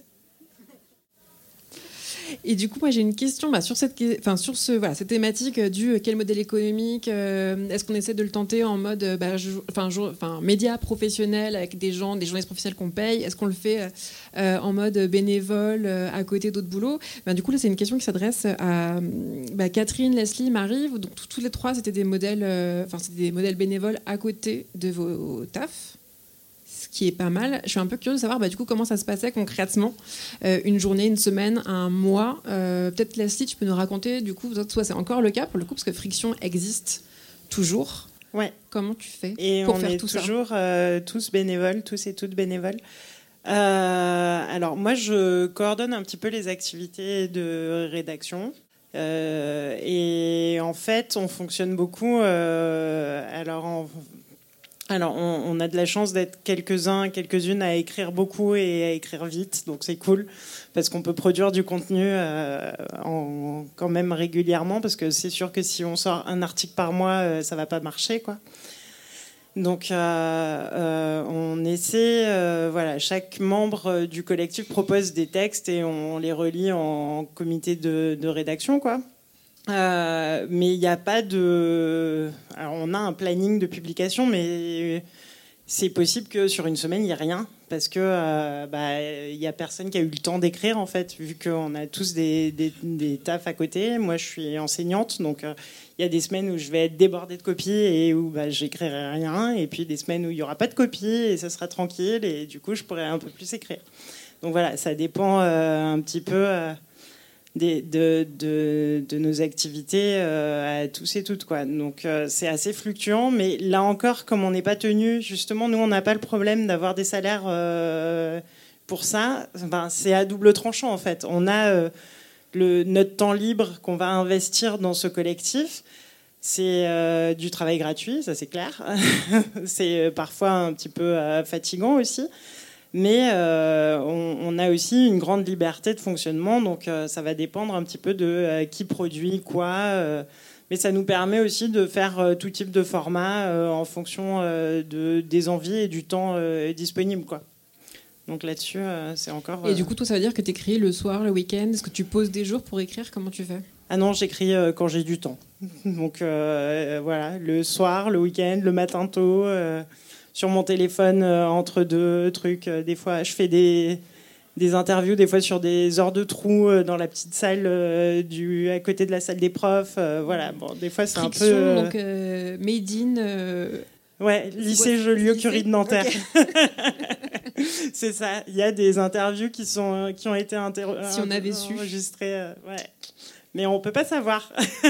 Et du coup, moi, j'ai une question bah, sur, cette, enfin, sur ce, voilà, cette thématique du quel modèle économique, euh, est-ce qu'on essaie de le tenter en mode bah, je, enfin, je, enfin, média professionnel avec des gens, des journalistes professionnels qu'on paye ? Est-ce qu'on le fait euh, en mode bénévole euh, à côté d'autres boulots ? bah, Du coup, là, c'est une question qui s'adresse à bah, Catherine, Leslie, Marie. Donc, tous les trois, c'était des modèles, euh, enfin, c'était des modèles bénévoles à côté de vos tafs. Ce qui est pas mal. Je suis un peu curieuse de savoir bah, du coup, comment ça se passait concrètement, euh, une journée, une semaine, un mois. Euh, peut-être Leslie, tu peux nous raconter, du coup, soit c'est encore le cas pour le coup, parce que Friction existe toujours.
Ouais.
Comment tu fais
et
pour
on
faire
est
tout
toujours
ça
euh, tous bénévoles, tous et toutes bénévoles. Euh, alors moi, je coordonne un petit peu les activités de rédaction. Euh, et en fait, on fonctionne beaucoup. Euh, alors en Alors, on, on a de la chance d'être quelques-uns, quelques-unes à écrire beaucoup et à écrire vite, donc c'est cool, parce qu'on peut produire du contenu euh, en, quand même régulièrement, parce que c'est sûr que si on sort un article par mois, euh, ça va pas marcher, quoi. Donc, euh, euh, on essaie, euh, voilà, chaque membre du collectif propose des textes et on les relie en comité de, de rédaction, quoi. Euh, mais il n'y a pas de... Alors, on a un planning de publication, mais c'est possible que sur une semaine, il n'y ait rien, parce qu'il euh, bah, n'y a personne qui a eu le temps d'écrire, en fait, vu qu'on a tous des, des, des tafs à côté. Moi, je suis enseignante, donc il euh, y a des semaines où je vais être débordée de copies et où bah, j'écrirai rien, et puis des semaines où il n'y aura pas de copies et ça sera tranquille, et du coup, je pourrai un peu plus écrire. Donc voilà, ça dépend euh, un petit peu... Euh, Des, de, de, de nos activités euh, à tous et toutes, quoi. Donc euh, c'est assez fluctuant, mais là encore, comme on n'est pas tenu, justement, nous on n'a pas le problème d'avoir des salaires euh, pour ça. Ben, c'est à double tranchant en fait. On a euh, le, notre temps libre qu'on va investir dans ce collectif. C'est euh, du travail gratuit, ça c'est clair. C'est parfois un petit peu euh, fatigant aussi. Mais euh, on, on a aussi une grande liberté de fonctionnement, donc euh, ça va dépendre un petit peu de euh, qui produit quoi. Euh, mais ça nous permet aussi de faire euh, tout type de format euh, en fonction euh, de, des envies et du temps euh, disponible, quoi. Donc là-dessus, euh, c'est encore... Euh...
Et du coup, toi, ça veut dire que tu écris le soir, le week-end ? Est-ce que tu poses des jours pour écrire ? Comment tu fais ?
Ah non, j'écris euh, quand j'ai du temps. Donc euh, voilà, le soir, le week-end, le matin tôt... Euh... sur mon téléphone euh, entre deux trucs. Euh, des fois, je fais des, des interviews, des fois sur des heures de trou euh, dans la petite salle euh, du, à côté de la salle des profs. Euh, voilà, bon, des fois, c'est
Friction,
un peu... Euh...
donc euh, Made in... Euh...
Ouais, lycée Joliot-Curie de Nanterre. Okay. C'est ça. Il y a des interviews qui, sont, qui ont été inter...
si on avait su.
enregistrées. Euh, ouais. Mais on ne peut pas savoir.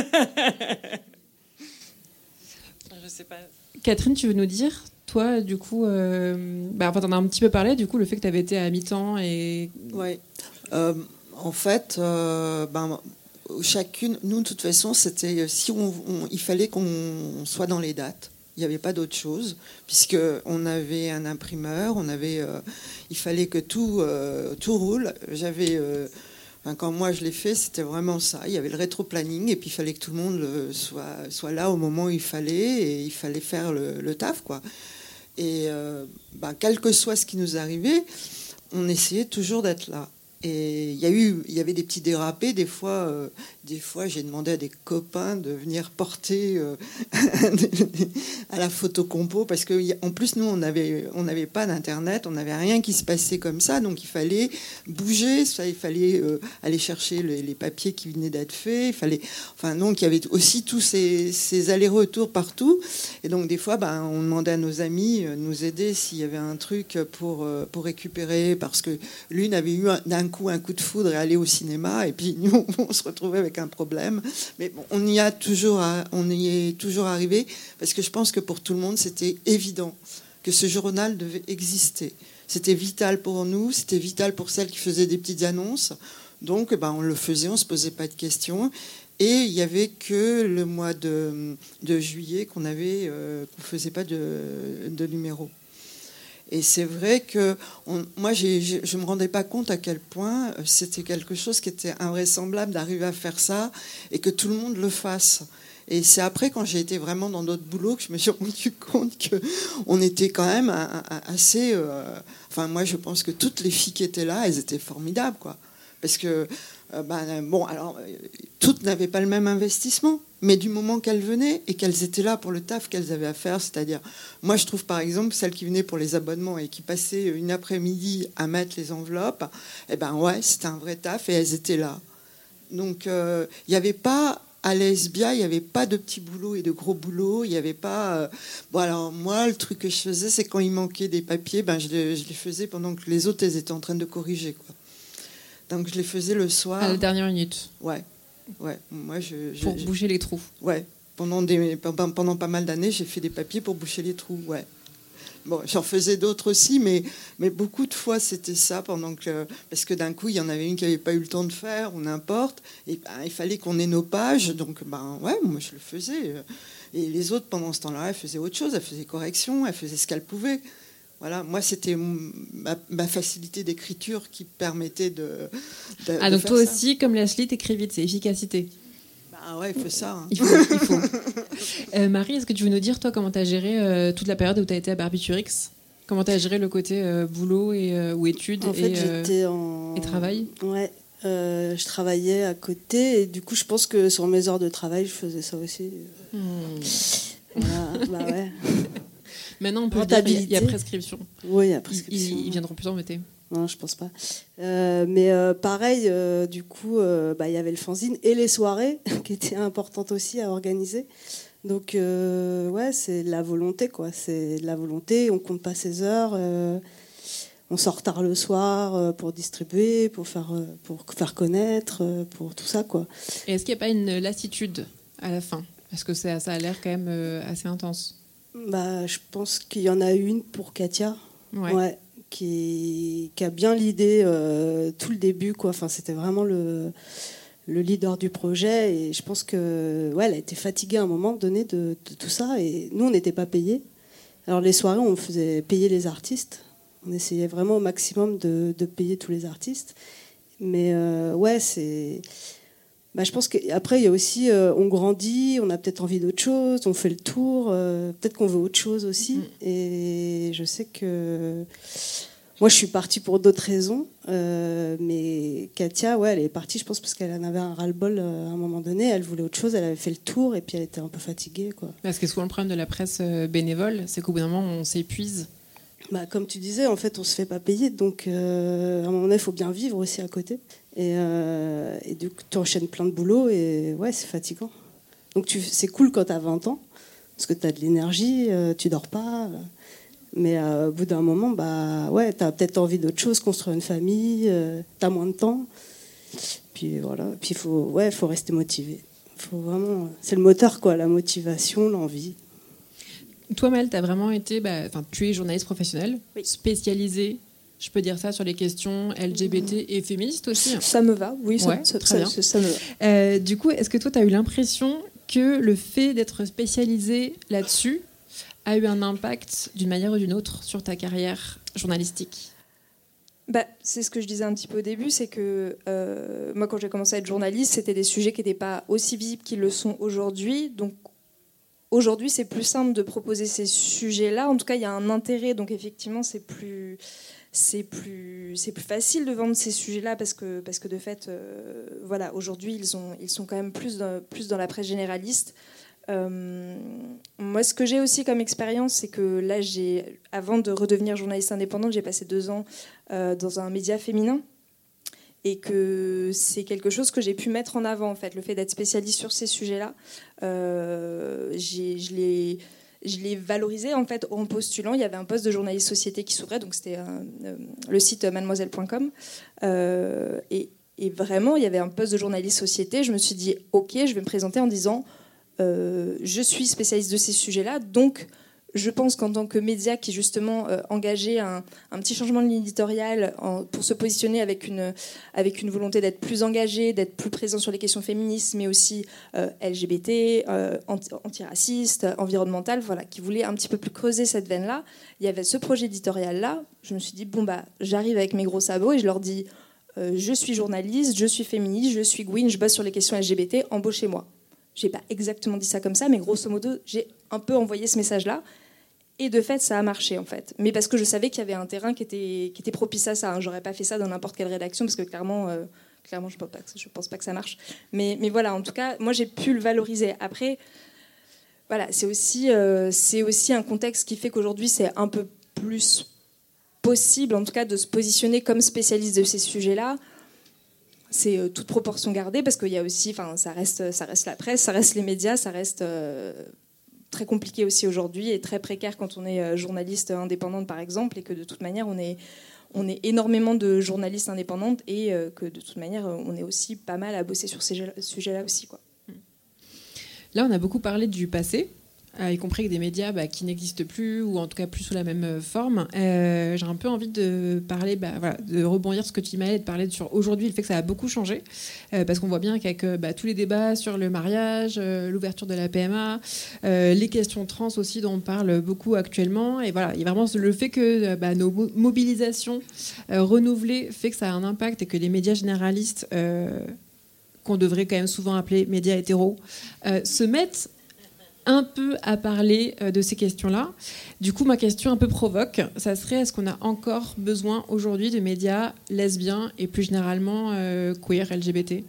Je sais pas.
Catherine, tu veux nous dire, toi, du coup, euh, bah, enfin, t'en as un petit peu parlé, du coup, le fait que tu avais été à mi-temps et...
Oui. Euh, en fait, euh, ben, chacune, nous, de toute façon, c'était si on, on, il fallait qu'on soit dans les dates. Il n'y avait pas d'autre chose, puisqu'on avait un imprimeur, on avait, euh, il fallait que tout, euh, tout roule. J'avais, euh, enfin, quand moi je l'ai fait, c'était vraiment ça. Il y avait le rétro-planning, et puis il fallait que tout le monde le, soit, soit là au moment où il fallait, et il fallait faire le, le taf, quoi. Et euh, ben, quel que soit ce qui nous arrivait, on essayait toujours d'être là. Et il y a eu, il y avait des petits dérapés. Des fois, euh, des fois, j'ai demandé à des copains de venir porter euh, à la photocompo, parce que en plus nous, on avait, on n'avait pas d'internet, on n'avait rien qui se passait comme ça, donc il fallait bouger, ça, il fallait euh, aller chercher les, les papiers qui venaient d'être faits. Il fallait, enfin donc il y avait aussi tous ces, ces allers-retours partout. Et donc des fois, ben, on demandait à nos amis de nous aider s'il y avait un truc pour pour récupérer, parce que l'une avait eu un, d'un coup un coup de foudre et aller au cinéma, et puis nous, on se retrouvait avec un problème. Mais bon, on y a toujours, on y est toujours arrivé, parce que je pense que pour tout le monde, c'était évident que ce journal devait exister. C'était vital pour nous, c'était vital pour celles qui faisaient des petites annonces. Donc, ben, on le faisait, on ne se posait pas de questions. Et il n'y avait que le mois de, de juillet qu'on avait, euh, qu'on ne faisait pas de, de numéro. Et c'est vrai que on, moi, j'ai, je ne me rendais pas compte à quel point c'était quelque chose qui était invraisemblable d'arriver à faire ça et que tout le monde le fasse. Et c'est après, quand j'ai été vraiment dans d'autres boulots, que je me suis rendu compte qu'on était quand même assez... Euh, enfin, moi, je pense que toutes les filles qui étaient là, elles étaient formidables, quoi. Parce que, euh, ben, bon, alors, toutes n'avaient pas le même investissement, mais du moment qu'elles venaient et qu'elles étaient là pour le taf qu'elles avaient à faire, c'est-à-dire, moi, je trouve, par exemple, celles qui venaient pour les abonnements et qui passaient une après-midi à mettre les enveloppes, eh ben, ouais, c'était un vrai taf et elles étaient là. Donc, il euh, n'y avait pas... À l'E S B I A, il n'y avait pas de petits boulots et de gros boulots. Il n'y avait pas... Euh... Bon, alors, moi, le truc que je faisais, c'est quand il manquait des papiers, ben, je, les, je les faisais pendant que les autres, elles étaient en train de corriger, quoi. Donc, je les faisais le soir.
À la dernière minute.
Ouais. Ouais. Moi, je, je,
pour
je...
boucher les trous.
Ouais. Pendant, des... pendant pas mal d'années, j'ai fait des papiers pour boucher les trous, ouais. Bon, j'en faisais d'autres aussi, mais, mais beaucoup de fois, c'était ça, pendant que, parce que d'un coup, il y en avait une qui n'avait pas eu le temps de faire, ou n'importe, et ben, il fallait qu'on ait nos pages, donc ben, ouais, moi, je le faisais. Et les autres, pendant ce temps-là, elles faisaient autre chose, elles faisaient correction, elles faisaient ce qu'elles pouvaient. Voilà, moi, c'était ma, ma facilité d'écriture qui permettait de, de
Ah, donc
de
toi
ça.
aussi, comme Lashley, t'écris vite, c'est efficacité.
Ah ouais, il faut ça. Hein.
Il faut. Il faut. euh, Marie, est-ce que tu veux nous dire, toi, comment tu as géré euh, toute la période où tu as été à Barbiturix ? Comment tu as géré le côté euh, boulot et, euh, ou études
En fait,
et, euh,
j'étais en...
et travail ?
Ouais, euh, je travaillais à côté et du coup, je pense que sur mes heures de travail, je faisais ça aussi.
Hmm.
Voilà, bah ouais.
Maintenant, on peut dire qu'il y a prescription.
Oui, il y a prescription.
Ils, ils viendront plus embêter.
Non, je pense pas. Euh, mais euh, pareil, euh, du coup, euh, bah, y avait le fanzine et les soirées qui étaient importantes aussi à organiser. Donc, euh, ouais, c'est la volonté, quoi. C'est de la volonté. On compte pas ses heures. Euh, on sort tard le soir euh, pour distribuer, pour faire, euh, pour faire connaître, euh, pour tout ça, quoi.
Et est-ce qu'il n'y a pas une lassitude à la fin ? Parce que ça, ça a l'air quand même euh, assez intense.
Bah, je pense qu'il y en a une pour Katia.
Ouais.
Ouais. Qui, qui a bien l'idée euh, tout le début, quoi. Enfin, c'était vraiment le, le leader du projet et je pense que ouais, elle a été fatiguée à un moment donné de, de tout ça et nous on n'était pas payés. Alors les soirées on faisait payer les artistes, on essayait vraiment au maximum de, de payer tous les artistes, mais euh, ouais c'est bah, je pense qu'après il y a aussi euh, on grandit, on a peut-être envie d'autre chose, on fait le tour, euh, peut-être qu'on veut autre chose aussi. Mmh. Et je sais que moi je suis partie pour d'autres raisons, euh, mais Katia ouais elle est partie je pense parce qu'elle en avait un ras-le-bol euh, à un moment donné, elle voulait autre chose, elle avait fait le tour et puis elle était un peu fatiguée, quoi.
Parce que souvent le problème de la presse bénévole c'est qu'au bout d'un moment on s'épuise.
Bah, comme tu disais, en fait, on se fait pas payer, donc euh, à un moment donné, il faut bien vivre aussi à côté. Et, euh, et du coup, tu enchaînes plein de boulot et ouais, c'est fatigant. Donc tu, c'est cool quand tu as vingt ans, parce que tu as de l'énergie, euh, tu dors pas. Mais euh, au bout d'un moment, bah, ouais, tu as peut-être envie d'autre chose, construire une famille, euh, tu as moins de temps. Puis voilà, puis il faut, ouais, faut rester motivé. Faut vraiment, c'est le moteur, quoi, la motivation, l'envie.
Toi, Mel, tu as vraiment été, bah, tu es journaliste professionnelle, oui. spécialisée, je peux dire ça, sur les questions L G B T et féministes aussi. Hein.
Ça me va, oui, ça,
ouais,
ça,
très
ça,
bien.
ça me va.
Euh, du coup, est-ce que toi, tu as eu l'impression que le fait d'être spécialisée là-dessus a eu un impact d'une manière ou d'une autre sur ta carrière journalistique ?
Bah, c'est ce que je disais un petit peu au début, c'est que euh, moi, quand j'ai commencé à être journaliste, c'était des sujets qui n'étaient pas aussi visibles qu'ils le sont aujourd'hui. Donc, aujourd'hui, c'est plus simple de proposer ces sujets-là. En tout cas, il y a un intérêt. Donc, effectivement, c'est plus, c'est plus, c'est plus facile de vendre ces sujets-là parce que, parce que de fait, euh, voilà, aujourd'hui, ils, ont, ils sont quand même plus dans, plus dans la presse généraliste. Euh, moi, ce que j'ai aussi comme expérience, c'est que là, j'ai, avant de redevenir journaliste indépendante, j'ai passé deux ans euh, dans un média féminin. Et que c'est quelque chose que j'ai pu mettre en avant, en fait, le fait d'être spécialiste sur ces sujets-là. Euh, j'ai, je l'ai, je l'ai valorisé en fait en postulant. Il y avait un poste de journaliste société qui s'ouvrait, donc c'était un, euh, le site mademoiselle point com. Euh, et, et vraiment, il y avait un poste de journaliste société. Je me suis dit, ok, je vais me présenter en disant, euh, je suis spécialiste de ces sujets-là, donc je pense qu'en tant que média qui justement euh, engagé un, un petit changement de ligne éditoriale en, pour se positionner avec une, avec une volonté d'être plus engagé, d'être plus présent sur les questions féministes, mais aussi euh, L G B T, euh, anti, antiraciste, environnemental, voilà, qui voulait un petit peu plus creuser cette veine-là. Il y avait ce projet éditorial-là. Je me suis dit, bon, bah, j'arrive avec mes gros sabots et je leur dis, euh, je suis journaliste, je suis féministe, je suis Gwyn, je bosse sur les questions L G B T, embauchez-moi. J'ai pas exactement dit ça comme ça, mais grosso modo, j'ai un peu envoyé ce message-là. Et de fait, ça a marché, en fait. Mais parce que je savais qu'il y avait un terrain qui était, qui était propice à ça. Hein. J'aurais pas fait ça dans n'importe quelle rédaction, parce que clairement, euh, clairement je pense pas que, je pense pas que ça marche. Mais, mais voilà, en tout cas, moi, j'ai pu le valoriser. Après, voilà, c'est aussi, euh, c'est aussi un contexte qui fait qu'aujourd'hui, c'est un peu plus possible, en tout cas, de se positionner comme spécialiste de ces sujets-là. C'est euh, toute proportion gardée, parce qu'il y a aussi, enfin, ça reste, ça reste la presse, ça reste les médias, ça reste... Euh, très compliqué aussi aujourd'hui et très précaire quand on est journaliste indépendante par exemple, et que de toute manière on est, on est énormément de journalistes indépendantes et que de toute manière on est aussi pas mal à bosser sur ces sujets-là aussi, quoi.
Là on a beaucoup parlé du passé, euh, y compris avec des médias bah, qui n'existent plus ou en tout cas plus sous la même forme. Euh, j'ai un peu envie de parler, bah, voilà, de rebondir sur ce que tu m'as dit, de parler sur aujourd'hui, le fait que ça a beaucoup changé, euh, parce qu'on voit bien qu'avec bah, tous les débats sur le mariage, euh, l'ouverture de la P M A, euh, les questions trans aussi dont on parle beaucoup actuellement, et voilà, il y a vraiment le fait que bah, nos mobilisations euh, renouvelées fait que ça a un impact et que les médias généralistes, euh, qu'on devrait quand même souvent appeler médias hétéros, euh, se mettent un peu à parler de ces questions-là. Du coup, ma question un peu provoque, ça serait, est-ce qu'on a encore besoin aujourd'hui de médias lesbiens et plus généralement euh, queer, L G B T ?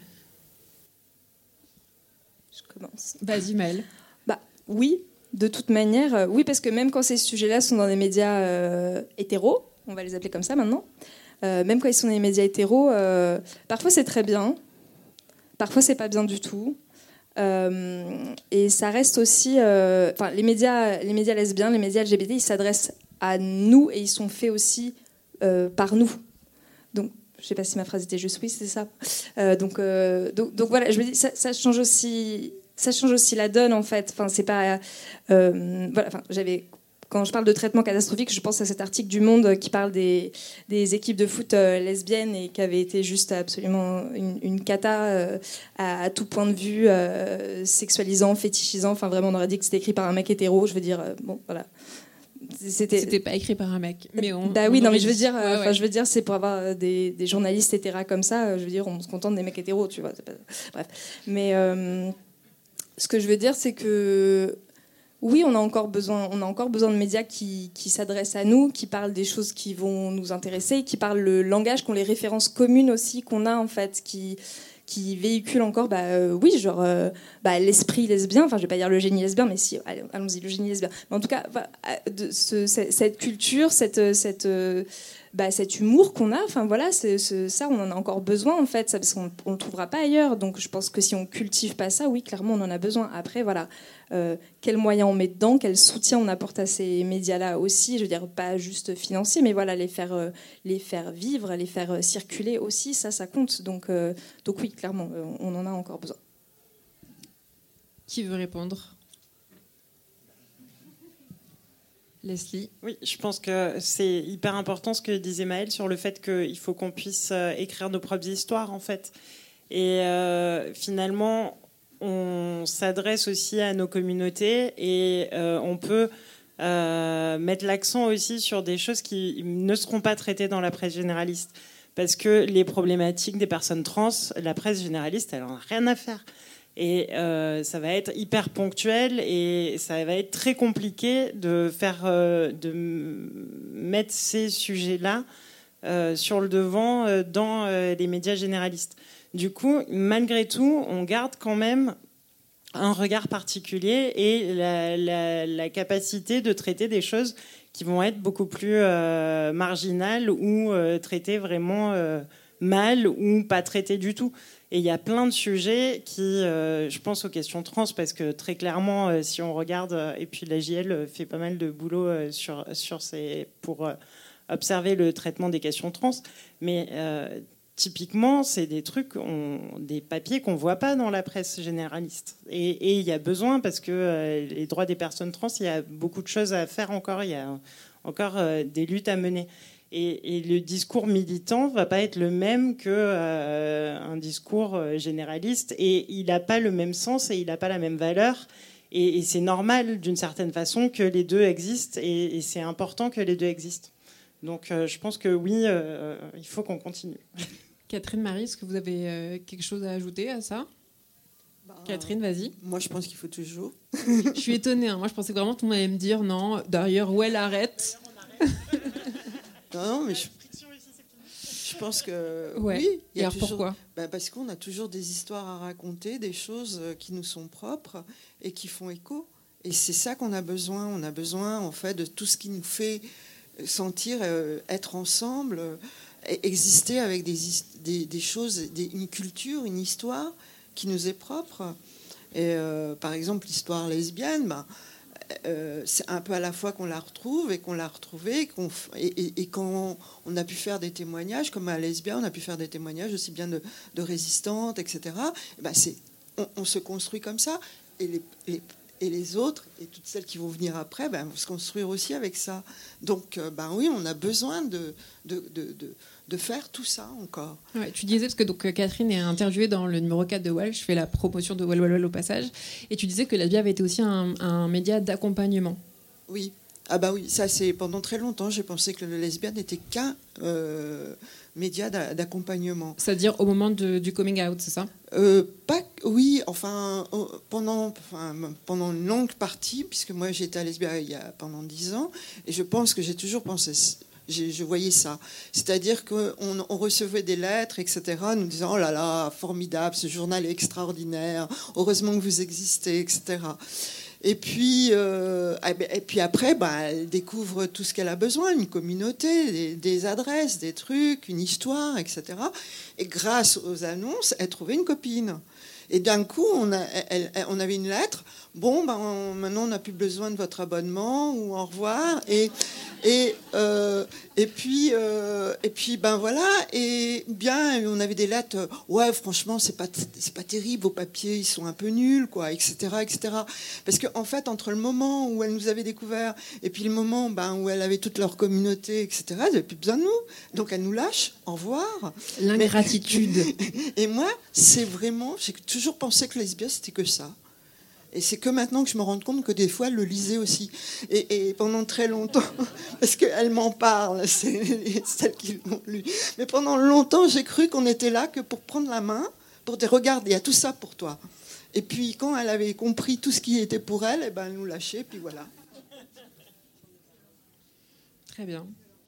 Je commence.
Vas-y, Maëlle.
Bah, oui, de toute manière, euh, oui, parce que même quand ces sujets-là sont dans des médias euh, hétéros, on va les appeler comme ça maintenant, euh, même quand ils sont dans des médias hétéros, euh, parfois c'est très bien, parfois c'est pas bien du tout. Euh, et ça reste aussi, euh, enfin, les médias, les médias lesbiens, les médias L G B T, ils s'adressent à nous et ils sont faits aussi euh, par nous. Donc, je sais pas si ma phrase était juste, oui, c'est ça. Euh, donc, euh, donc, donc voilà, je me dis, ça, ça change aussi, ça change aussi la donne en fait. Enfin, c'est pas, euh, voilà, enfin, j'avais. Quand je parle de traitement catastrophique, je pense à cet article du Monde qui parle des, des équipes de foot euh, lesbiennes et qui avait été juste absolument une, une cata euh, à, à tout point de vue, euh, sexualisant, fétichisant. Enfin, vraiment, on aurait dit que c'était écrit par un mec hétéro. Je veux dire, euh, bon, voilà.
C'était... c'était pas écrit par un mec. Mais on,
bah oui,
on
non, mais je veux dire,
ouais,
ouais,
ouais.
je veux dire, c'est pour avoir des, des journalistes hétéras comme ça. Je veux dire, on se contente des mecs hétéros, tu vois. C'est pas... Bref. Mais euh, ce que je veux dire, c'est que oui, on a encore besoin, on a encore besoin de médias qui, qui s'adressent à nous, qui parlent des choses qui vont nous intéresser, qui parlent le langage, qui ont les références communes aussi qu'on a en fait, qui, qui véhiculent encore, bah euh, oui, genre euh, bah, l'esprit lesbien. Enfin, je vais pas dire le génie lesbien, mais si, allez, allons-y, le génie lesbien. Mais en tout cas, bah, de ce, cette culture, cette, cette euh, bah, cet humour qu'on a, enfin voilà, c'est, c'est, ça, on en a encore besoin en fait, ça, parce qu'on ne le trouvera pas ailleurs. Donc, je pense que si on cultive pas ça, oui, clairement, on en a besoin. Après, voilà. Euh, quels moyens on met dedans, quel soutien on apporte à ces médias-là aussi, je veux dire pas juste financier, mais voilà, les faire, euh, les faire vivre, les faire euh, circuler aussi, ça, ça compte. Donc, euh, donc oui, clairement, euh, on en a encore besoin.
Qui veut répondre ? Leslie ?
Oui, je pense que c'est hyper important ce que disait Maëlle sur le fait qu'il faut qu'on puisse écrire nos propres histoires, en fait. Et euh, finalement, on s'adresse aussi à nos communautés et euh, on peut euh, mettre l'accent aussi sur des choses qui ne seront pas traitées dans la presse généraliste. Parce que les problématiques des personnes trans, la presse généraliste, elle n'en a rien à faire. Et euh, ça va être hyper ponctuel et ça va être très compliqué de, faire, euh, de mettre ces sujets-là euh, sur le devant euh, dans euh, les médias généralistes. Du coup, malgré tout, on garde quand même un regard particulier et la, la, la capacité de traiter des choses qui vont être beaucoup plus euh, marginales ou euh, traitées vraiment euh, mal ou pas traitées du tout. Et il y a plein de sujets qui, euh, je pense aux questions trans, parce que très clairement, euh, si on regarde, euh, et puis la J L fait pas mal de boulot euh, sur, sur ces, pour euh, observer le traitement des questions trans, mais euh, typiquement, c'est des trucs, on, des papiers qu'on voit pas dans la presse généraliste. Et il y a besoin, parce que euh, les droits des personnes trans, il y a beaucoup de choses à faire encore, il y a encore euh, des luttes à mener. Et, et le discours militant va pas être le même que euh, un discours généraliste, et il n'a pas le même sens et il n'a pas la même valeur. Et, et c'est normal d'une certaine façon que les deux existent, et, et c'est important que les deux existent. Donc euh, je pense que oui, euh, il faut qu'on continue.
Catherine, Marie, est-ce que vous avez euh, quelque chose à ajouter à ça? Bah, Catherine, vas-y.
Moi, je pense qu'il faut toujours.
Je suis étonnée. Hein. Moi, je pensais que vraiment tout le monde allait me dire non. D'ailleurs, où elle arrête.
Non, non, mais je, je pense que
ouais.
oui.
Et alors toujours, pourquoi
bah parce qu'on a toujours des histoires à raconter, des choses qui nous sont propres et qui font écho. Et c'est ça qu'on a besoin. On a besoin, en fait, de tout ce qui nous fait sentir euh, être ensemble, euh, exister avec des, des, des choses, des, une culture, une histoire qui nous est propre. Et euh, par exemple, l'histoire lesbienne, bah, Euh, c'est un peu à la fois qu'on la retrouve et qu'on l'a retrouvée et, qu'on, et, et, et quand on a pu faire des témoignages, comme à Lesbia, on a pu faire des témoignages aussi bien de, de résistantes, et cetera. Et ben c'est, on, on se construit comme ça, et les, les, et les autres, et toutes celles qui vont venir après, ben, vont se construire aussi avec ça. Donc, ben oui, on a besoin de, de, de, de, de faire tout ça encore.
Ouais, tu disais, parce que donc, Catherine est interviewée dans le numéro quatre de Well, je fais la promotion de Well, Well, Well au passage, et tu disais que Lesbia avait été aussi un, un média d'accompagnement.
Oui, ah bah oui, ça c'est pendant très longtemps, j'ai pensé que le Lesbia n'était qu'un euh, média d'accompagnement.
C'est-à-dire au moment de, du coming out, c'est ça?
euh, pas, Oui, enfin pendant, enfin pendant une longue partie, puisque moi j'étais à Lesbia il y a pendant dix ans, et je pense que j'ai toujours pensé... Je, je voyais ça. C'est-à-dire qu'on on recevait des lettres, et cetera, nous disant « Oh là là, formidable, ce journal est extraordinaire, heureusement que vous existez, et cetera » Et puis, euh, et puis après, bah, elle découvre tout ce qu'elle a besoin, une communauté, des, des adresses, des trucs, une histoire, et cetera. Et grâce aux annonces, elle trouvait une copine. Et d'un coup, on, a, elle, elle, on avait une lettre. Bon, ben, on, maintenant, on n'a plus besoin de votre abonnement, ou au revoir. Et, et, euh, et, puis, euh, et puis, ben voilà. Et bien, on avait des lettres. Ouais, franchement, c'est pas, c'est pas terrible. Vos papiers, ils sont un peu nuls, quoi, et cetera, et cetera. Parce qu'en fait, entre le moment où elle nous avait découvert et puis le moment ben, où elle avait toute leur communauté, et cetera, elle n'avait plus besoin de nous. Donc, elle nous lâche. Au revoir.
L'ingratitude.
Et moi, c'est vraiment... J'ai toujours pensé que Lesbia, c'était que ça. Et c'est que maintenant que je me rends compte que des fois, elle le lisait aussi. Et, et pendant très longtemps, parce qu'elle m'en parle, c'est celles qui l'ont lu. Mais pendant longtemps, j'ai cru qu'on était là que pour prendre la main, pour dire, regarde, il y a tout ça pour toi. Et puis, quand elle avait compris tout ce qui était pour elle, eh ben, elle nous lâchait, puis voilà.
Très bien.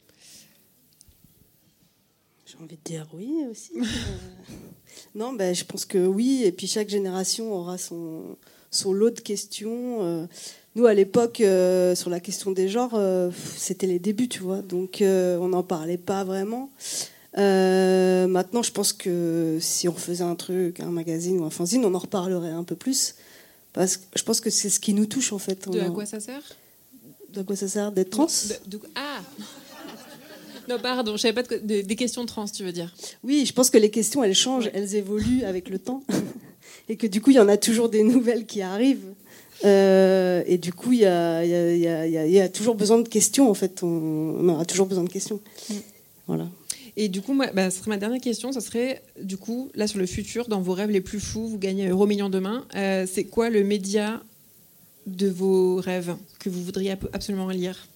J'ai envie de dire oui aussi. euh... Non, ben, je pense que oui. Et puis chaque génération aura son, son lot de questions. Euh, nous, à l'époque, euh, sur la question des genres, euh, c'était les débuts, tu vois. Donc, euh, on n'en parlait pas vraiment. Euh, maintenant, je pense que si on faisait un truc, un magazine ou un fanzine, on en reparlerait un peu plus. Parce que je pense que c'est ce qui nous touche, en fait.
De
on
à
en...
quoi ça sert?
De quoi ça sert? D'être trans?
de, de... Ah Non, pardon, je savais pas de, de, des questions trans, tu veux dire?
Oui, je pense que les questions, elles changent, elles évoluent avec le temps. Et que du coup, il y en a toujours des nouvelles qui arrivent. Euh, et du coup, il y a, y, a, y, a, y a toujours besoin de questions, en fait. On, on aura toujours besoin de questions. Mm. Voilà.
Et du coup, moi, bah, ce serait ma dernière question. Ça serait, du coup, là, sur le futur, dans vos rêves les plus fous, vous gagnez un euro million demain. Euh, c'est quoi le média de vos rêves que vous voudriez absolument lire?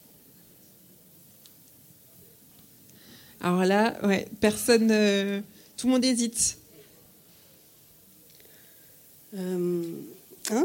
Alors là, ouais, personne, euh, tout le monde hésite.
Euh, hein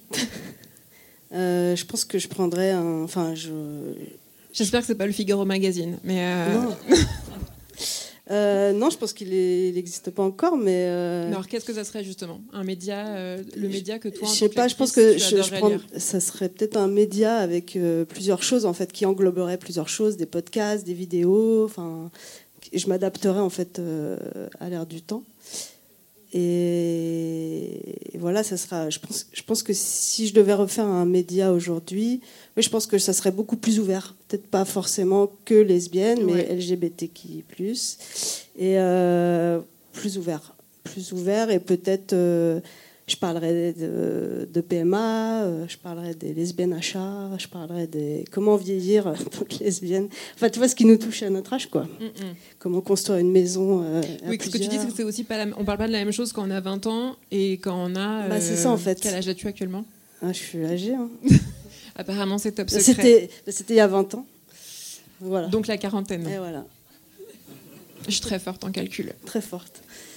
euh, Je pense que je prendrais un. Enfin, je.
J'espère que c'est pas le Figaro Magazine, mais. Euh...
Non. Euh, non, je pense qu'il n'existe pas encore, mais. Euh...
Alors, qu'est-ce que ça serait justement? Un média, euh, le média que toi.
Je sais pas. Je pense que je, je prends, ça serait peut-être un média avec euh, plusieurs choses en fait, qui engloberait plusieurs choses, des podcasts, des vidéos. Enfin, je m'adapterais en fait euh, à l'ère du temps. Et, et voilà, ça sera. Je pense, je pense que si je devais refaire un média aujourd'hui, oui, je pense que ça serait beaucoup plus ouvert. Peut-être pas forcément que lesbienne, mais
ouais.
L G B T Q I plus, et euh, plus ouvert, plus ouvert, et peut-être. Euh, Je parlerai de, de P M A, euh, je parlerai des lesbiennes achats, je parlerai des comment vieillir en tant que lesbienne. Enfin, tu vois ce qui nous touche à notre âge, quoi.
Mm-mm.
Comment construire une maison. Euh,
oui, ce que tu dis, c'est que c'est aussi pas la... on parle pas de la même chose quand on a vingt ans et quand on a. Euh...
Bah, c'est ça en fait.
Quel âge as-tu actuellement?
Ah, je suis âgée. Hein.
Apparemment, c'est top secret.
C'était, c'était il y a vingt ans. Voilà.
Donc la quarantaine.
Et voilà.
Je suis très forte en calcul.
Très forte.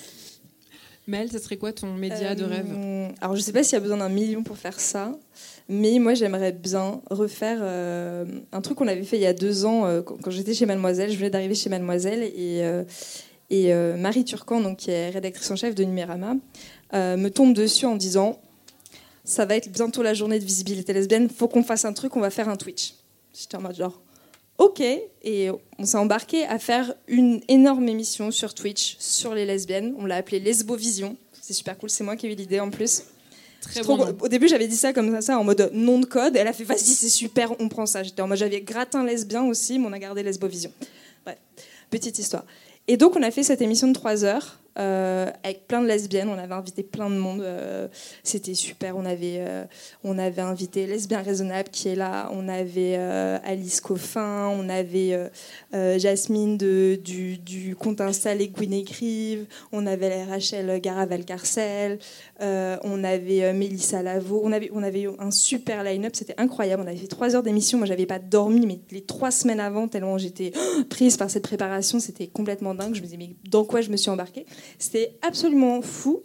Mel, ce serait quoi ton média euh, de rêve?
Alors, je ne sais pas s'il y a besoin d'un million pour faire ça, mais moi, j'aimerais bien refaire euh, un truc qu'on avait fait il y a deux ans euh, quand j'étais chez Mademoiselle. Je venais d'arriver chez Mademoiselle et, euh, et euh, Marie Turcan, donc, qui est rédactrice en chef de Numérama, euh, me tombe dessus en disant « Ça va être bientôt la journée de visibilité lesbienne, faut qu'on fasse un truc, on va faire un Twitch. » J'étais en mode genre... Ok, et on s'est embarqué à faire une énorme émission sur Twitch sur les lesbiennes. On l'a appelée Lesbovision. C'est super cool, c'est moi qui ai eu l'idée en plus.
Très
trop...
bon.
Au début, j'avais dit ça comme ça, ça en mode nom de code. Elle a fait vas-y, c'est super, on prend ça. J'étais en mode j'avais gratin lesbien aussi, mais on a gardé Lesbovision. Bref, petite histoire. Et donc, on a fait cette émission de trois heures euh, avec plein de lesbiennes. On avait invité plein de monde. Euh, c'était super. On avait, euh, on avait invité Lesbien Raisonnable qui est là. On avait euh, Alice Coffin. On avait euh, euh, Jasmine de, du, du compte Insta Les Gwyn Écrive. On avait Rachel Garaval-Carcel. Euh, on avait euh, Mélissa Lavo. On avait, on avait eu un super line-up. C'était incroyable. On avait fait trois heures d'émission. Moi, j'avais pas dormi, mais les trois semaines avant, tellement j'étais prise par cette préparation. C'était complètement dingue. Je me disais, mais dans quoi je me suis embarquée? C'était absolument fou.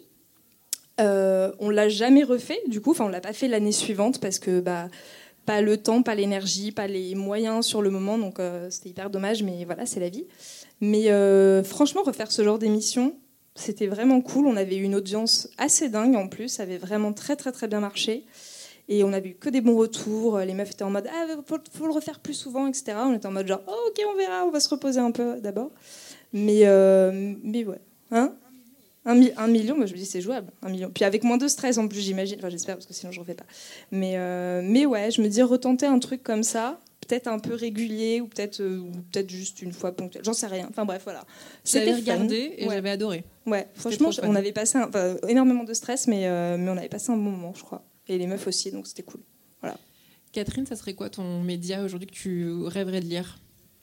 Euh, on l'a jamais refait, du coup. Enfin, on l'a pas fait l'année suivante parce que bah, pas le temps, pas l'énergie, pas les moyens sur le moment. Donc, euh, c'était hyper dommage, mais voilà, c'est la vie. Mais euh, franchement, refaire ce genre d'émission, c'était vraiment cool. On avait eu une audience assez dingue en plus. Ça avait vraiment très, très, très bien marché. Et on avait eu que des bons retours. Les meufs étaient en mode ah, faut, faut le refaire plus souvent, et cetera. On était en mode genre oh, ok, on verra, on va se reposer un peu d'abord. Mais, euh, mais ouais. Hein un, mi- un million, moi je me dis c'est jouable. Un million. Puis avec moins de stress en plus, j'imagine. Enfin, j'espère, parce que sinon je ne refais pas. Mais, euh, mais ouais, je me dis retenter un truc comme ça, peut-être un peu régulier, ou peut-être, euh, ou peut-être juste une fois ponctuelle. J'en sais rien. Enfin bref, voilà.
J'avais regardé et
ouais.
j'avais adoré.
Ouais, franchement, on avait passé un, enfin, énormément de stress, mais, euh, mais on avait passé un bon moment, je crois. Et les meufs aussi, donc c'était cool. Voilà.
Catherine, ça serait quoi ton média aujourd'hui que tu rêverais de lire?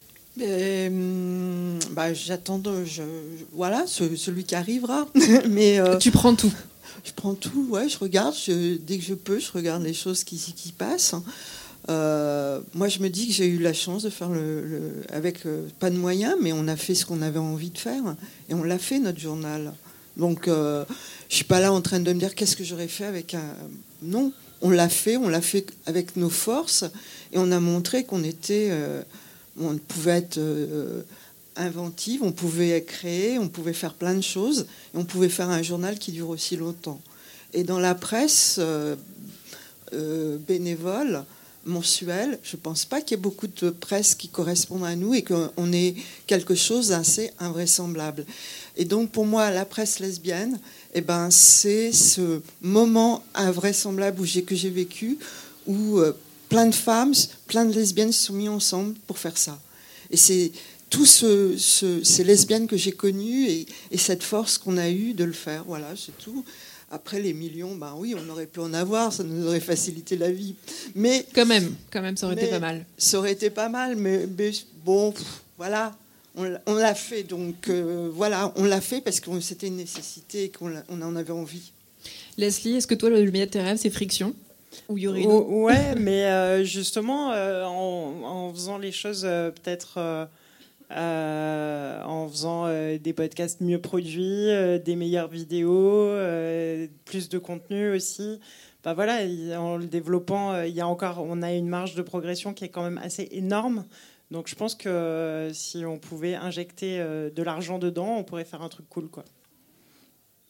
Euh, bah, j'attends, de, je, voilà, ce, celui qui arrivera. Mais euh,
tu prends tout.
Je prends tout, ouais, je regarde, je, dès que je peux, je regarde les choses qui, qui passent. Euh, moi, je me dis que j'ai eu la chance de faire le, le avec euh, pas de moyens, mais on a fait ce qu'on avait envie de faire et on l'a fait notre journal. Donc, euh, je suis pas là en train de me dire qu'est-ce que j'aurais fait avec un. Non, on l'a fait, on l'a fait avec nos forces et on a montré qu'on était. Euh, On pouvait être euh, inventive, on pouvait créer, on pouvait faire plein de choses, et on pouvait faire un journal qui dure aussi longtemps. Et dans la presse euh, euh, bénévole, mensuelle, je ne pense pas qu'il y ait beaucoup de presse qui correspondent à nous et qu'on ait quelque chose d'assez invraisemblable. Et donc pour moi, la presse lesbienne, eh ben, c'est ce moment invraisemblable où j'ai, que j'ai vécu, où... Euh, plein de femmes, plein de lesbiennes se sont mis ensemble pour faire ça. Et c'est tous ce, ce, ces lesbiennes que j'ai connues et, et cette force qu'on a eue de le faire. Voilà, c'est tout. Après, les millions, ben oui, on aurait pu en avoir, ça nous aurait facilité la vie. Mais
quand même, quand même, ça aurait été pas mal.
Ça aurait été pas mal, mais, mais bon, pff, voilà, on, on l'a fait. Donc euh, voilà, on l'a fait parce que c'était une nécessité et qu'on on en avait envie.
Leslie, est-ce que toi, le média de tes rêves, c'est Friction? Ou y aurait une...
oh, ouais, mais euh, justement, euh, en, en faisant les choses euh, peut-être euh, euh, en faisant euh, des podcasts mieux produits, euh, des meilleures vidéos, euh, plus de contenu aussi. Bah voilà, en le développant, il y a encore, on a une marge de progression qui est quand même assez énorme. Donc je pense que euh, si on pouvait injecter euh, de l'argent dedans, on pourrait faire un truc cool, quoi.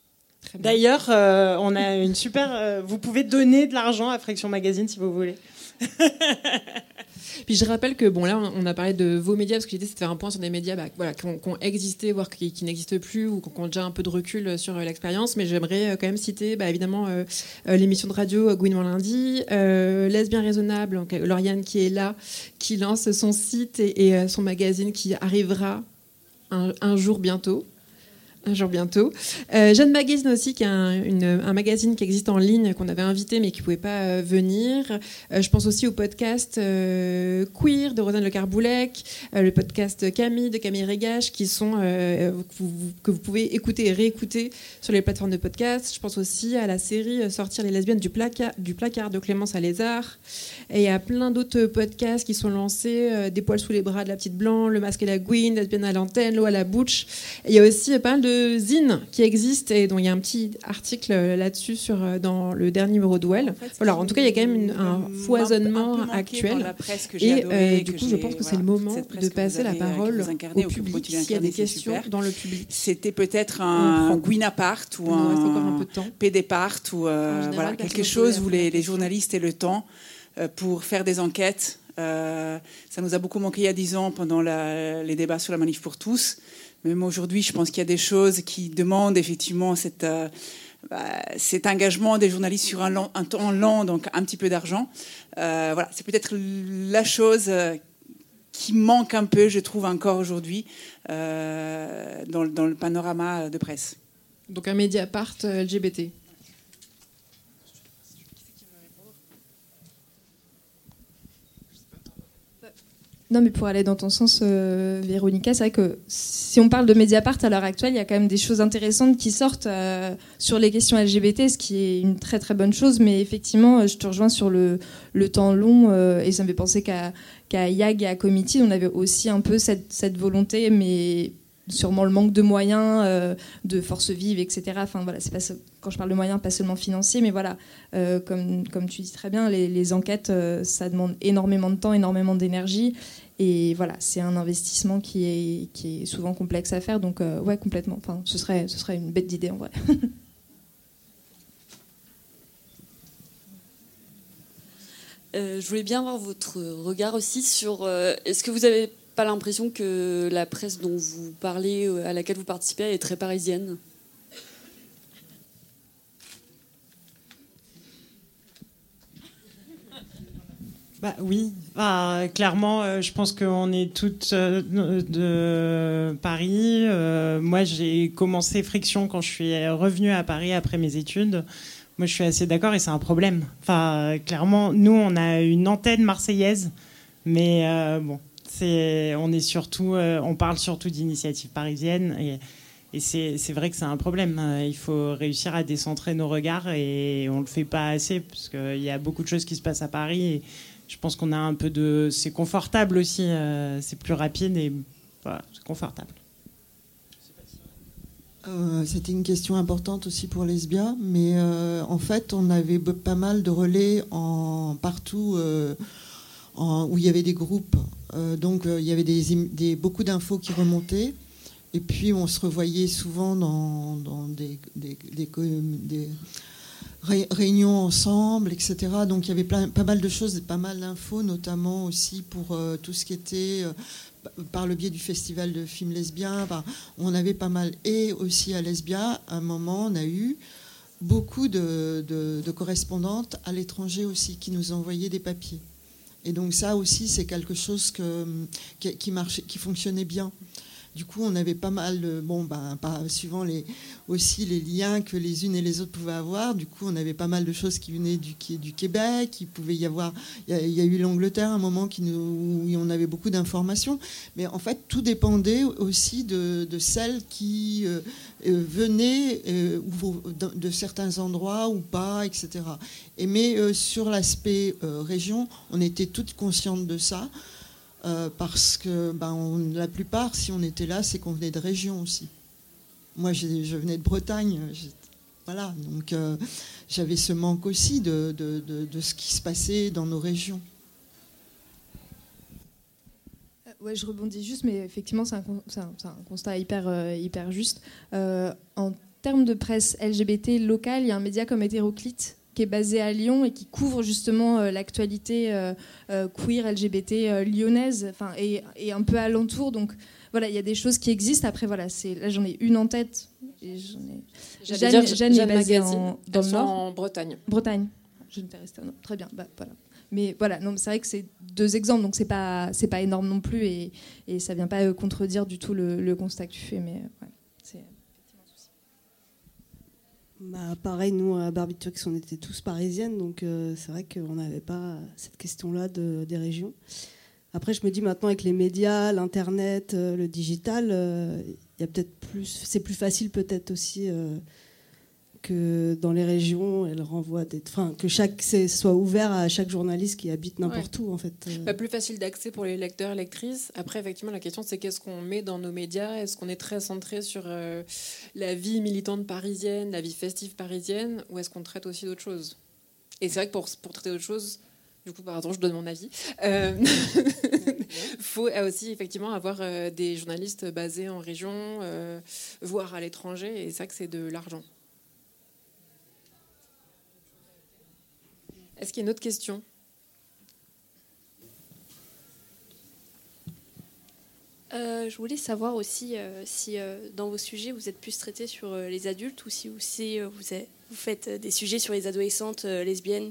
D'ailleurs, euh, on a une super. Euh, vous pouvez donner de l'argent à Friction Magazine si vous voulez.
Puis je rappelle que bon là on a parlé de vos médias parce que l'idée c'était de faire un point sur des médias bah, voilà, qui, ont, qui ont existé voire qui, qui n'existent plus ou qui ont déjà un peu de recul sur euh, l'expérience, mais j'aimerais euh, quand même citer bah, évidemment euh, euh, l'émission de radio Gouinement lundi, euh, Lesbien raisonnable, donc, Lauriane qui est là, qui lance son site et, et euh, son magazine qui arrivera un, un jour bientôt. Un jour bientôt. Euh, Jeanne Magazine aussi, qui est un, une, un magazine qui existe en ligne, qu'on avait invité mais qui ne pouvait pas euh, venir. Euh, je pense aussi au podcast euh, Queer de Rosanne Le Carboulec, euh, le podcast Camille de Camille Régache, qui sont, euh, que, vous, que vous pouvez écouter et réécouter sur les plateformes de podcast. Je pense aussi à la série Sortir les lesbiennes du placard, du placard de Clémence Alézard. Et à plein d'autres podcasts qui sont lancés, euh, Des poils sous les bras de la petite Blanc, Le masque et la Gouine, Lesbienne à l'antenne, L'eau à la bouche. Et il y a aussi pas mal de zines qui existent et dont il y a un petit article là-dessus sur, dans le dernier numéro de Well. En fait, voilà, en tout cas, il y a quand même une, un foisonnement un actuel. Et adoré, euh, du coup, je pense que voilà, c'est le moment de passer la parole au public s'il y a des questions super. Dans le public.
C'était peut-être un Gouinapart ou un, un Pédépart ou euh, général, voilà, quelque chose où les, les journalistes aient le temps euh, pour faire des enquêtes. Euh, ça nous a beaucoup manqué il y a dix ans pendant la, les débats sur la manif pour tous. Même aujourd'hui, je pense qu'il y a des choses qui demandent effectivement cette, euh, bah, cet engagement des journalistes sur un, long, un temps lent, donc un petit peu d'argent. Euh, voilà, c'est peut-être la chose euh, qui manque un peu, je trouve, encore aujourd'hui euh, dans, dans le panorama de presse.
Donc un Mediapart L G B T.
Non, mais pour aller dans ton sens, euh, Véronica, c'est vrai que si on parle de Mediapart à l'heure actuelle, il y a quand même des choses intéressantes qui sortent euh, sur les questions L G B T, ce qui est une très très bonne chose. Mais effectivement, je te rejoins sur le, le temps long euh, et ça me fait penser qu'à, qu'à Y A G et à Committee, on avait aussi un peu cette, cette volonté, mais sûrement le manque de moyens, euh, de forces vives, et cetera. Enfin, voilà, c'est pas, quand je parle de moyens, pas seulement financiers, mais voilà, euh, comme, comme tu dis très bien, les, les enquêtes, euh, ça demande énormément de temps, énormément d'énergie. Et voilà, c'est un investissement qui est, qui est souvent complexe à faire. Donc, euh, ouais, complètement. Enfin, ce serait, ce serait une bête d'idée, en vrai.
euh, je voulais bien avoir votre regard aussi sur... Euh, est-ce que vous avez pas l'impression que la presse dont vous parlez, à laquelle vous participez, est très parisienne ?
Bah oui, bah, clairement, euh, je pense qu'on est toutes euh, de Paris. Euh, moi, j'ai commencé Friction quand je suis revenue à Paris après mes études. Moi, je suis assez d'accord et c'est un problème. Enfin, euh, clairement, nous, on a une antenne marseillaise, mais euh, bon. C'est, on est surtout, euh, on parle surtout d'initiatives parisiennes et, et c'est, c'est vrai que c'est un problème. Il faut réussir à décentrer nos regards et on le fait pas assez parce qu'il y a beaucoup de choses qui se passent à Paris et je pense qu'on a un peu de, c'est confortable aussi, euh, c'est plus rapide et voilà, c'est confortable.
Euh, c'était une question importante aussi pour Lesbia, mais euh, en fait, on avait pas mal de relais en partout euh, en, où il y avait des groupes. Euh, donc euh, il y avait des, des, beaucoup d'infos qui remontaient et puis on se revoyait souvent dans, dans des, des, des, des ré, réunions ensemble, et cetera. Donc il y avait plein, pas mal de choses, pas mal d'infos, notamment aussi pour euh, tout ce qui était euh, par le biais du festival de films lesbiens. Bah, on avait pas mal, et aussi à Lesbia, à un moment on a eu beaucoup de, de, de correspondantes à l'étranger aussi qui nous envoyaient des papiers. Et donc ça aussi, c'est quelque chose que, qui, qui marchait, qui fonctionnait bien. Du coup, on avait pas mal de... Bon, ben, pas, suivant les, aussi les liens que les unes et les autres pouvaient avoir, du coup, on avait pas mal de choses qui venaient du, du Québec. Il pouvait y avoir... Il y a, il y a eu l'Angleterre, un moment qui nous, où on avait beaucoup d'informations. Mais en fait, tout dépendait aussi de, de celles qui euh, euh, venaient euh, de, de certains endroits ou pas, et cetera. Et mais euh, sur l'aspect euh, région, on était toutes conscientes de ça. Euh, parce que ben, on, la plupart, si on était là, c'est qu'on venait de région aussi. Moi, j'ai, je venais de Bretagne. Voilà, donc euh, j'avais ce manque aussi de, de, de, de ce qui se passait dans nos régions.
Ouais, je rebondis juste, mais effectivement, c'est un, c'est un, c'est un constat hyper, euh, hyper juste. Euh, en termes de presse L G B T locale, il y a un média comme Hétéroclite qui est basé à Lyon et qui couvre justement euh, l'actualité euh, euh, queer L G B T euh, lyonnaise, enfin et, et un peu alentour. Donc voilà, il y a des choses qui existent. Après voilà, c'est là j'en ai une en tête. Et j'en ai... Jeanne,
dire,
Jeanne, Jeanne est basée en, dans
Elles
le
sont
Nord.
en Bretagne.
Bretagne. Je ne t'ai resté un Très bien. Bah, voilà. Mais voilà, non, c'est vrai que c'est deux exemples, donc c'est pas c'est pas énorme non plus et, et ça vient pas euh, contredire du tout le, le constat que tu fais, mais euh, ouais, c'est.
Bah, pareil, nous à Barbitux, on était tous parisiennes, donc euh, c'est vrai qu'on n'avait pas cette question-là de, des régions. Après, je me dis maintenant avec les médias, l'internet, euh, le digital, il euh, y a peut-être plus, c'est plus facile peut-être aussi euh, que dans les régions, elles renvoient des, enfin que chaque soit ouvert à chaque journaliste qui habite n'importe ouais. où en fait.
Pas plus facile d'accès pour les lecteurs, lectrices. Après, effectivement, la question c'est qu'est-ce qu'on met dans nos médias. Est-ce qu'on est très centré sur euh, la vie militante parisienne, la vie festive parisienne, ou est-ce qu'on traite aussi d'autres choses? Et c'est vrai que pour, pour traiter d'autres choses, du coup, pardon, je donne mon avis. Euh, faut aussi effectivement avoir euh, des journalistes basés en région, euh, voire à l'étranger. Et c'est vrai que c'est de l'argent. Est-ce qu'il y a une autre question?
euh, Je voulais savoir aussi euh, si euh, dans vos sujets vous êtes plus traité sur euh, les adultes ou si aussi euh, vous, êtes, vous faites des sujets sur les adolescentes euh, lesbiennes.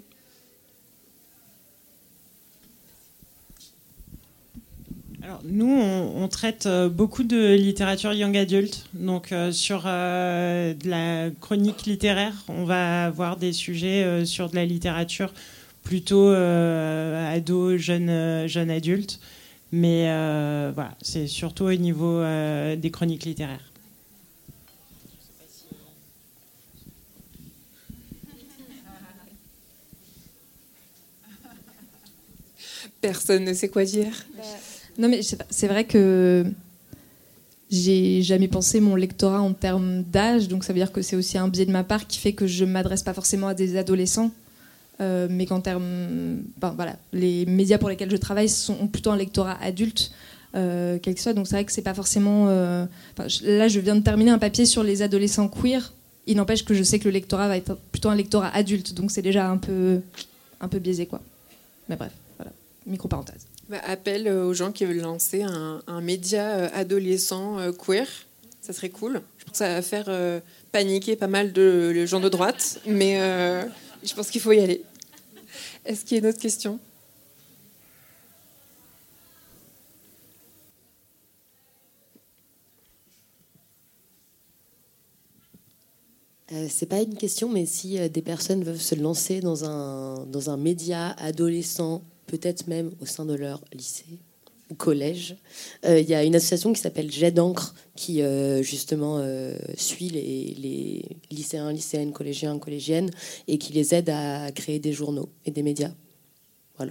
Alors, nous, on, on traite beaucoup de littérature young adult. Donc, euh, sur euh, de la chronique littéraire, on va avoir des sujets euh, sur de la littérature plutôt euh, ado, jeune, euh, jeune adulte. Mais euh, voilà, c'est surtout au niveau euh, des chroniques littéraires.
Personne ne sait quoi dire.
Bah... Non mais c'est vrai que j'ai jamais pensé mon lectorat en termes d'âge, donc ça veut dire que c'est aussi un biais de ma part qui fait que je m'adresse pas forcément à des adolescents, euh, mais qu'en termes, ben voilà, les médias pour lesquels je travaille sont ont plutôt un lectorat adulte, euh, quel que soit. Donc c'est vrai que c'est pas forcément. Euh, là, je viens de terminer un papier sur les adolescents queer. Il n'empêche que je sais que le lectorat va être plutôt un lectorat adulte, donc c'est déjà un peu, un peu biaisé quoi. Mais bref, voilà, micro parenthèse.
Bah, appel aux gens qui veulent lancer un, un média adolescent euh, queer. Ça serait cool. Je pense que ça va faire euh, paniquer pas mal de, de gens de droite, mais euh, je pense qu'il faut y aller. Est-ce qu'il y a une autre question?
Euh, c'est pas une question, mais si euh, des personnes veulent se lancer dans un, dans un média adolescent, peut-être même au sein de leur lycée ou collège. Il euh, y a une association qui s'appelle Jet d'encre qui euh, justement euh, suit les, les lycéens, lycéennes, collégiens, collégiennes et qui les aide à créer des journaux et des médias. Voilà.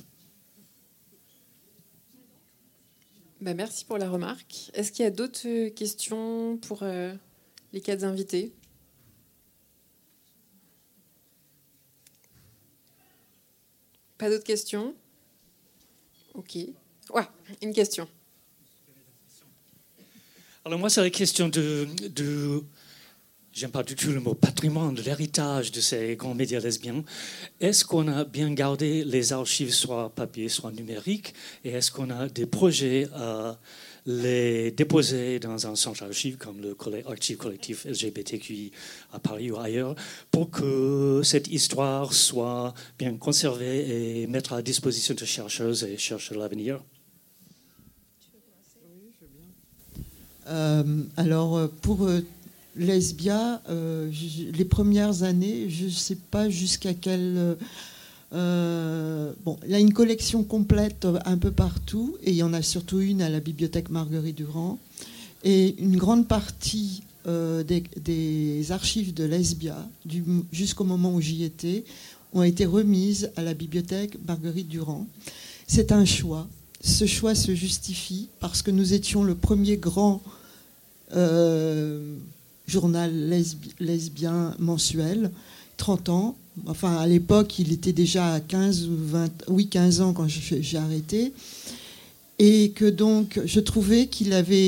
Bah, merci pour la remarque. Est-ce qu'il y a d'autres questions pour euh, les quatre invités? Pas d'autres questions? Ok. Ouais, une question.
Alors moi, c'est la question de, de j'aime pas du tout le mot patrimoine, de l'héritage de ces grands médias lesbiens. Est-ce qu'on a bien gardé les archives, soit papier, soit numériques, et est-ce qu'on a des projets à les déposer dans un centre d'archives comme le Archive collectif L G B T Q I à Paris ou ailleurs, pour que cette histoire soit bien conservée et mettre à disposition de chercheuses et chercheurs de l'avenir?
Euh, alors, pour euh, Lesbia, euh, je, les premières années, je ne sais pas jusqu'à quel... Euh, bon, il y a une collection complète un peu partout, et il y en a surtout une à la bibliothèque Marguerite Durand. Et une grande partie euh, des, des archives de Lesbia, du, jusqu'au moment où j'y étais, ont été remises à la bibliothèque Marguerite Durand. C'est un choix. Ce choix se justifie parce que nous étions le premier grand euh, journal lesbi- lesbien mensuel, trente ans. Enfin, à l'époque, il était déjà à quinze ou vingt, oui, quinze ans quand j'ai arrêté. Et que donc, je trouvais qu'il avait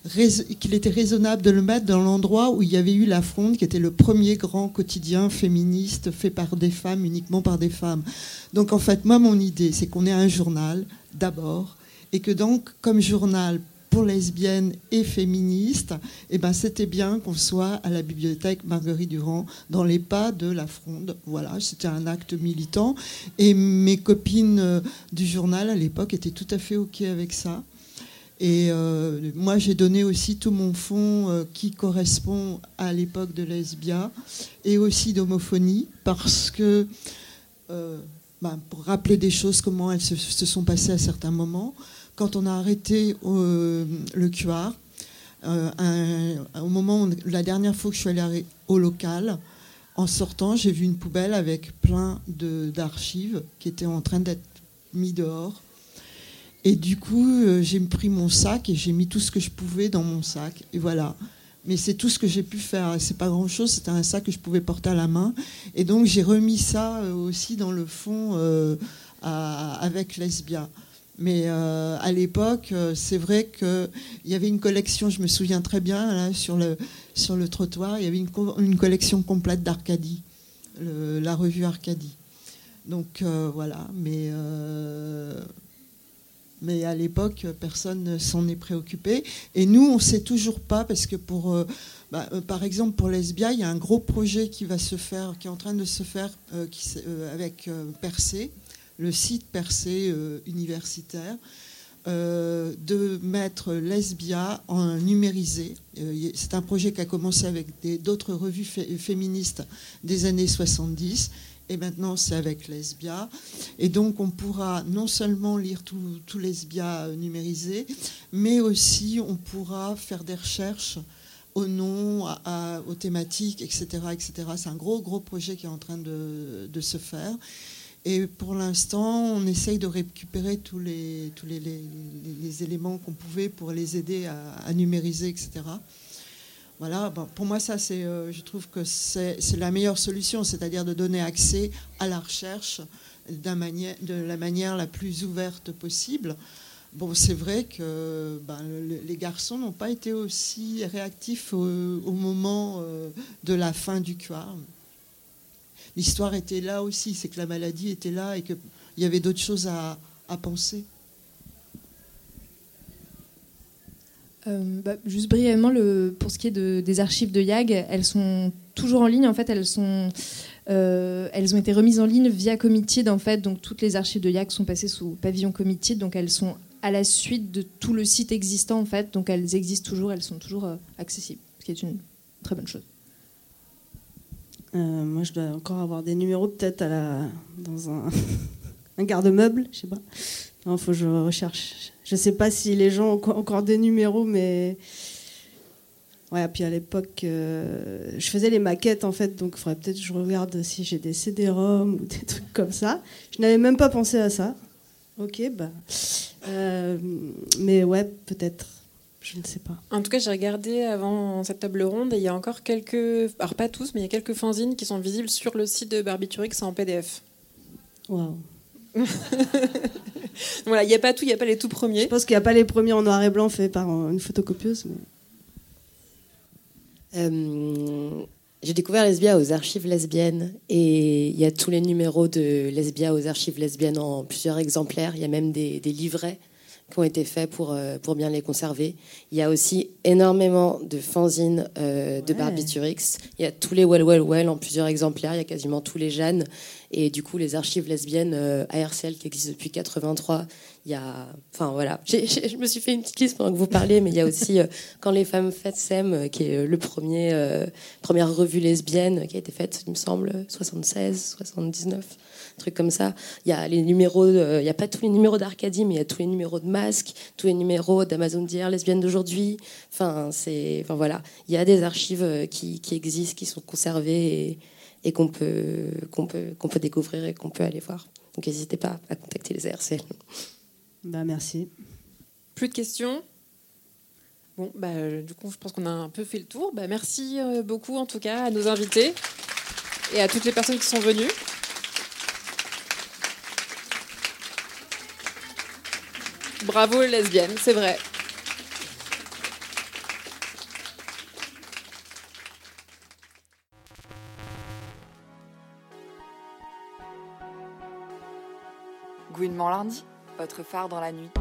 qu'il était raisonnable de le mettre dans l'endroit où il y avait eu La Fronde, qui était le premier grand quotidien féministe fait par des femmes, uniquement par des femmes. Donc en fait, moi, mon idée, c'est qu'on ait un journal, d'abord, et que donc, comme journal pour lesbiennes et féministes, eh ben, c'était bien qu'on soit à la bibliothèque Marguerite Durand, dans les pas de La Fronde. Voilà, c'était un acte militant. Et mes copines du journal, à l'époque, étaient tout à fait OK avec ça. Et euh, moi, j'ai donné aussi tout mon fonds euh, qui correspond à l'époque de Lesbia et aussi d'homophonie, parce que, euh, ben, pour rappeler des choses, comment elles se, se sont passées à certains moments, quand on a arrêté euh, le Q R, euh, un, au moment où, la dernière fois que je suis allée au local, en sortant, j'ai vu une poubelle avec plein de, d'archives qui étaient en train d'être mis dehors. Et du coup, euh, j'ai pris mon sac et j'ai mis tout ce que je pouvais dans mon sac. Et voilà. Mais c'est tout ce que j'ai pu faire. C'est pas grand-chose. C'était un sac que je pouvais porter à la main. Et donc, j'ai remis ça euh, aussi dans le fond euh, à, avec Lesbia. Mais euh, à l'époque, euh, c'est vrai qu'il y avait une collection, je me souviens très bien, là, sur, le, sur le trottoir, il y avait une, co- une collection complète d'Arcadie, le, la revue Arcadie. Donc, euh, voilà. Mais... Euh, Mais à l'époque, personne ne s'en est préoccupé. Et nous, on ne sait toujours pas, parce que pour, euh, bah, euh, par exemple, pour Lesbia, il y a un gros projet qui va se faire, qui est en train de se faire euh, qui, euh, avec euh, Percé, le site Percé euh, universitaire, euh, de mettre Lesbia en numérisé. Euh, c'est un projet qui a commencé avec des, d'autres revues fé- féministes des années soixante-dix. Et maintenant, c'est avec Lesbia. Et donc, on pourra non seulement lire tout, tout Lesbia numérisé, mais aussi on pourra faire des recherches aux noms, à, à, aux thématiques, et cetera, et cetera. C'est un gros, gros projet qui est en train de, de se faire. Et pour l'instant, on essaye de récupérer tous les, tous les, les, les éléments qu'on pouvait pour les aider à, à numériser, et cetera. Voilà, bon, pour moi, ça, c'est, euh, je trouve que c'est, c'est la meilleure solution, c'est-à-dire de donner accès à la recherche d'un manière, de la manière la plus ouverte possible. Bon, c'est vrai que ben, le, les garçons n'ont pas été aussi réactifs au, au moment euh, de la fin du Q R. L'histoire était là aussi, c'est que la maladie était là et qu'il y avait d'autres choses à, à penser.
Euh, bah, juste brièvement, le, pour ce qui est de, des archives de YAG, elles sont toujours en ligne. En fait, elles, sont, euh, elles ont été remises en ligne via Committed. En fait, donc toutes les archives de YAG sont passées sous pavillon Committed. Donc elles sont à la suite de tout le site existant. En fait, donc elles existent toujours, elles sont toujours euh, accessibles, ce qui est une très bonne chose.
Euh, moi, je dois encore avoir des numéros peut-être à la, dans un, un garde-meuble, je sais pas. Il faut que je recherche. Je ne sais pas si les gens ont encore des numéros, mais... Ouais, puis à l'époque, euh, je faisais les maquettes, en fait, donc il faudrait peut-être que je regarde si j'ai des C D-ROM ou des trucs comme ça. Je n'avais même pas pensé à ça. Ok, bah... Euh, mais ouais, peut-être. Je ne sais pas.
En tout cas, j'ai regardé avant cette table ronde et il y a encore quelques... Alors pas tous, mais il y a quelques fanzines qui sont visibles sur le site de Barbiturix en P D F.
Waouh.
Voilà, il n'y a pas tout, il n'y a pas les tout premiers.
Je pense qu'il n'y a pas les premiers en noir et blanc faits par une photocopieuse. Mais...
Euh, j'ai découvert Lesbia aux archives lesbiennes et il y a tous les numéros de Lesbia aux archives lesbiennes en plusieurs exemplaires. Il y a même des, des livrets qui ont été faits pour, euh, pour bien les conserver. Il y a aussi énormément de fanzines euh, de ouais. Barbiturix. Il y a tous les Well Well Well en plusieurs exemplaires. Il y a quasiment tous les Jeanne. Et du coup, les archives lesbiennes euh, A R C L qui existent depuis quatre-vingt-trois. Il y a... Enfin, voilà. J'ai, j'ai, je me suis fait une petite liste pendant que vous parliez, mais il y a aussi euh, Quand les femmes fêtes s'aiment, euh, qui est le premier, euh, première revue lesbienne qui a été faite, il me semble, soixante-seize, soixante-dix-neuf. Trucs comme ça. Il y a les numéros, euh, il y a pas tous les numéros d'Arcadie, mais il y a tous les numéros de Masque, tous les numéros d'Amazon d'hier, lesbiennes d'aujourd'hui. Enfin, c'est, enfin voilà, il y a des archives qui, qui existent, qui sont conservées et, et qu'on peut, qu'on peut, qu'on peut découvrir et qu'on peut aller voir. Donc n'hésitez pas à contacter les A R C L.
Bah merci.
Plus de questions ? Bon, bah du coup, je pense qu'on a un peu fait le tour. Bah merci beaucoup en tout cas à nos invités et à toutes les personnes qui sont venues. Bravo les lesbiennes, c'est vrai.
Gouinement lundi, votre phare dans la nuit.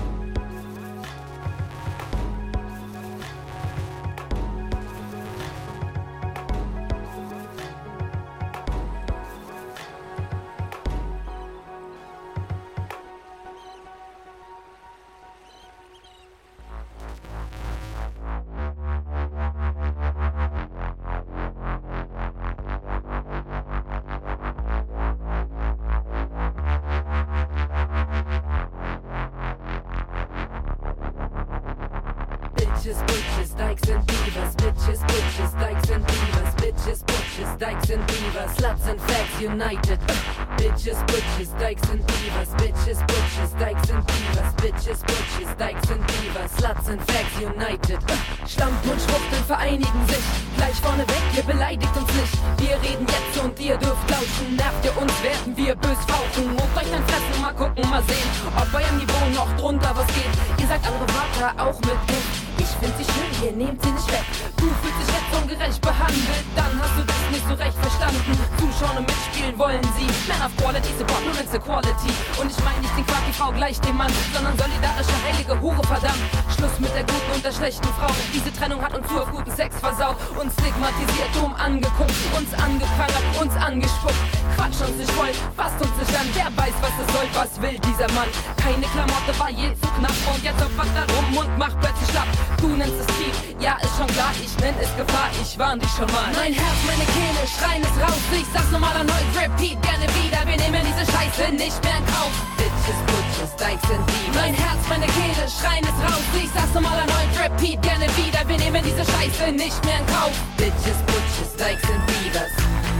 Bitches, butches, dykes and divas. Bitches, butches, dykes and divas. Bitches, butches, dykes and divas. Sluts and fags united. Bitches, butches, dykes and divas. Bitches, butches, dykes and divas. Bitches, butches, dykes and divas. Sluts and fags united.
Schlamp und Schwuchteln vereinigen sich. Gleich vorneweg, ihr beleidigt uns nicht. Wir reden jetzt und ihr dürft lauschen. Nervt ihr uns, werden wir bös fauchen. Holt euch dann fressen, mal gucken, mal sehen, ob bei eurem Niveau noch drunter was geht. Ihr sagt eure Wörter auch mit Gift. Ich find sie schön, ihr nehmt sie nicht weg. Du fühlst dich jetzt ungerecht behandelt, dann hast du das nicht so recht verstanden. Zuschauen und mitspielen wollen sie. Men of Quality, Support Women's Equality. Und ich meine nicht den Quark, die Frau gleich dem Mann, sondern solidarische heilige Hure, verdammt. Schluss mit der guten und der schlechten Frau. Diese Trennung hat uns nur auf guten Sex versaut. Uns stigmatisiert, dumm angeguckt, uns angeprangert, uns angespuckt. Quatsch uns nicht voll, fasst uns nicht an. Wer weiß, was es soll, was will dieser Mann? Keine Klamotte war je zu knapp und jetzt opfert er rum und macht plötzlich schlapp. Du nennst es Krieg, ja ist schon klar, ich nenn es Gefahr, ich warn dich schon mal. Mein Herz, meine Kehle, schreien es raus, ich sag's nochmal erneut, repeat, gerne wieder, wir nehmen diese Scheiße nicht mehr in Kauf.
Bitches, butches, dykes and divas.
Mein Herz, meine Kehle, schreien es raus, ich sag's nochmal erneut, repeat, gerne wieder, wir nehmen diese Scheiße nicht mehr in Kauf.
Bitches, butches, dykes and divas.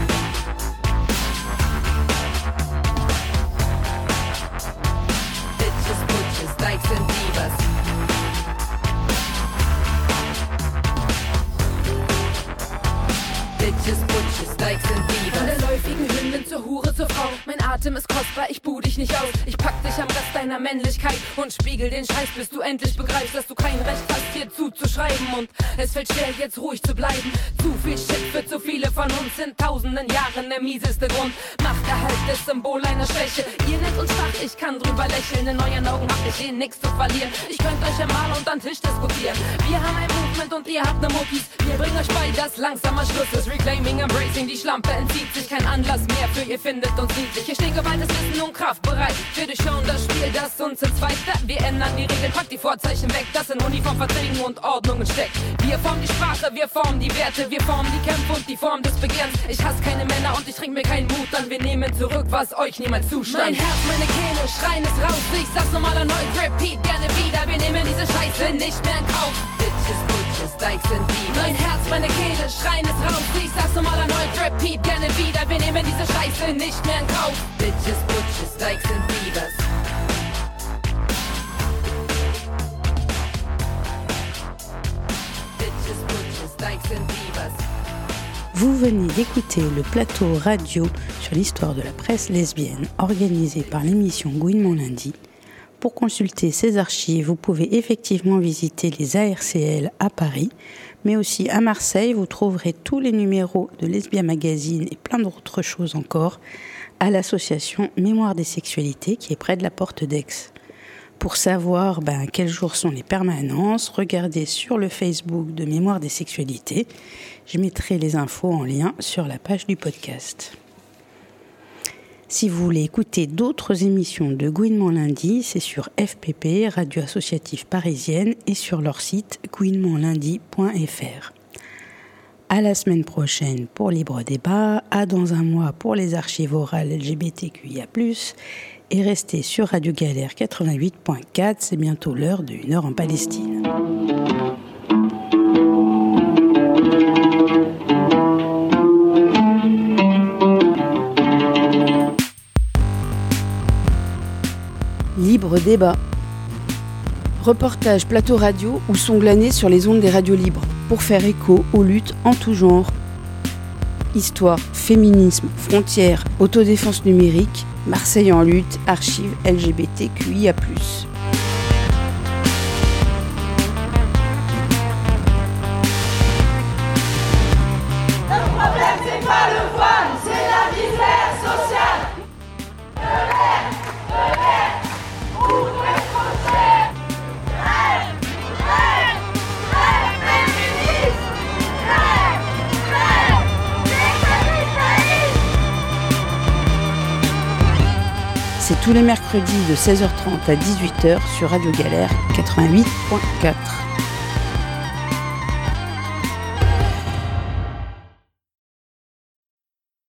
Bitches, butches, dykes and divas. Bitches, butches, dykes and divas.
Von der läufigen Hündin zur Hure zur Frau. Mein Atem ist kostbar, ich buh dich nicht aus. Ich pack dich am Rest deiner Männlichkeit und spiegel den Scheiß, bis du endlich begreifst, dass du kein Recht hast, hier zuzuschreiben. Und es fällt schwer, jetzt ruhig zu bleiben. Zu viel Shit für zu viele von uns in tausenden Jahren der mieseste Grund. Machterhalt ist Symbol einer Schwäche. Ihr nennt uns schwach, ich kann drüber lächeln. In euren Augen hab ich eh nix zu verlieren. Ich könnt euch einmal unter den Tisch diskutieren. Wir haben ein Movement und ihr habt ne Muckis. Wir bringen euch bei, dass langsamer Schluss ist. Reclaiming, embracing, die Schlampe entzieht sich. Kein Anlass mehr für ihr findet uns niedlich. Hier stehen gewaltes Wissen und Kraft bereit. Für dich schon das Spiel, das uns entzweit. Wir ändern die Regeln, packt die Vorzeichen weg. Das in Uniformverträgen und Ordnungen steckt. Wir formen die Sprache, wir formen die Werte. Wir formen die Kämpfe und die Form des Begehrens. Ich hasse keine Männer und ich trink mir keinen Mut an. Wir nehmen zurück, was euch niemals zustand. Mein Herz, meine Kehle, schreien es raus. Ich sag's nochmal erneut, repeat, gerne wieder. Wir nehmen diese Scheiße nicht mehr in Kauf.
Bitches, butches, dykes and divas.
Mein Herz, meine Kehle, schreien es raus. Ich sag's nochmal erneut, repeat, gerne wieder. Wir nehmen diese Scheiße nicht mehr in Kauf.
Bitches, butches, dykes and divas. Bitches, butches, dykes and divas.
Vous venez d'écouter le plateau radio sur l'histoire de la presse lesbienne organisé par l'émission Gouinement lundi. Pour consulter ces archives, vous pouvez effectivement visiter les A R C L à Paris, mais aussi à Marseille, vous trouverez tous les numéros de Lesbia Magazine et plein d'autres choses encore à l'association Mémoire des Sexualités qui est près de la Porte d'Aix. Pour savoir ben, quels jours sont les permanences, regardez sur le Facebook de Mémoire des Sexualités. Je mettrai les infos en lien sur la page du podcast. Si vous voulez écouter d'autres émissions de Gouinement lundi, c'est sur F P P, Radio Associative Parisienne, et sur leur site gouinement lundi point f r. À la semaine prochaine pour Libre Débat, à dans un mois pour les archives orales L G B T Q I A plus, et restez sur Radio Galère quatre-vingt-huit point quatre, c'est bientôt l'heure de Une heure en Palestine.
Libre Débat. Reportage plateau radio ou son glané sur les ondes des radios libres pour faire écho aux luttes en tout genre. Histoire, féminisme, frontières, autodéfense numérique, Marseille en lutte, archives L G B T Q I A plus.
Le problème c'est pas le voile, c'est la misère sociale. De l'air, de l'air.
C'est tous les mercredis de seize heures trente à dix-huit heures sur Radio Galère quatre-vingt-huit point quatre.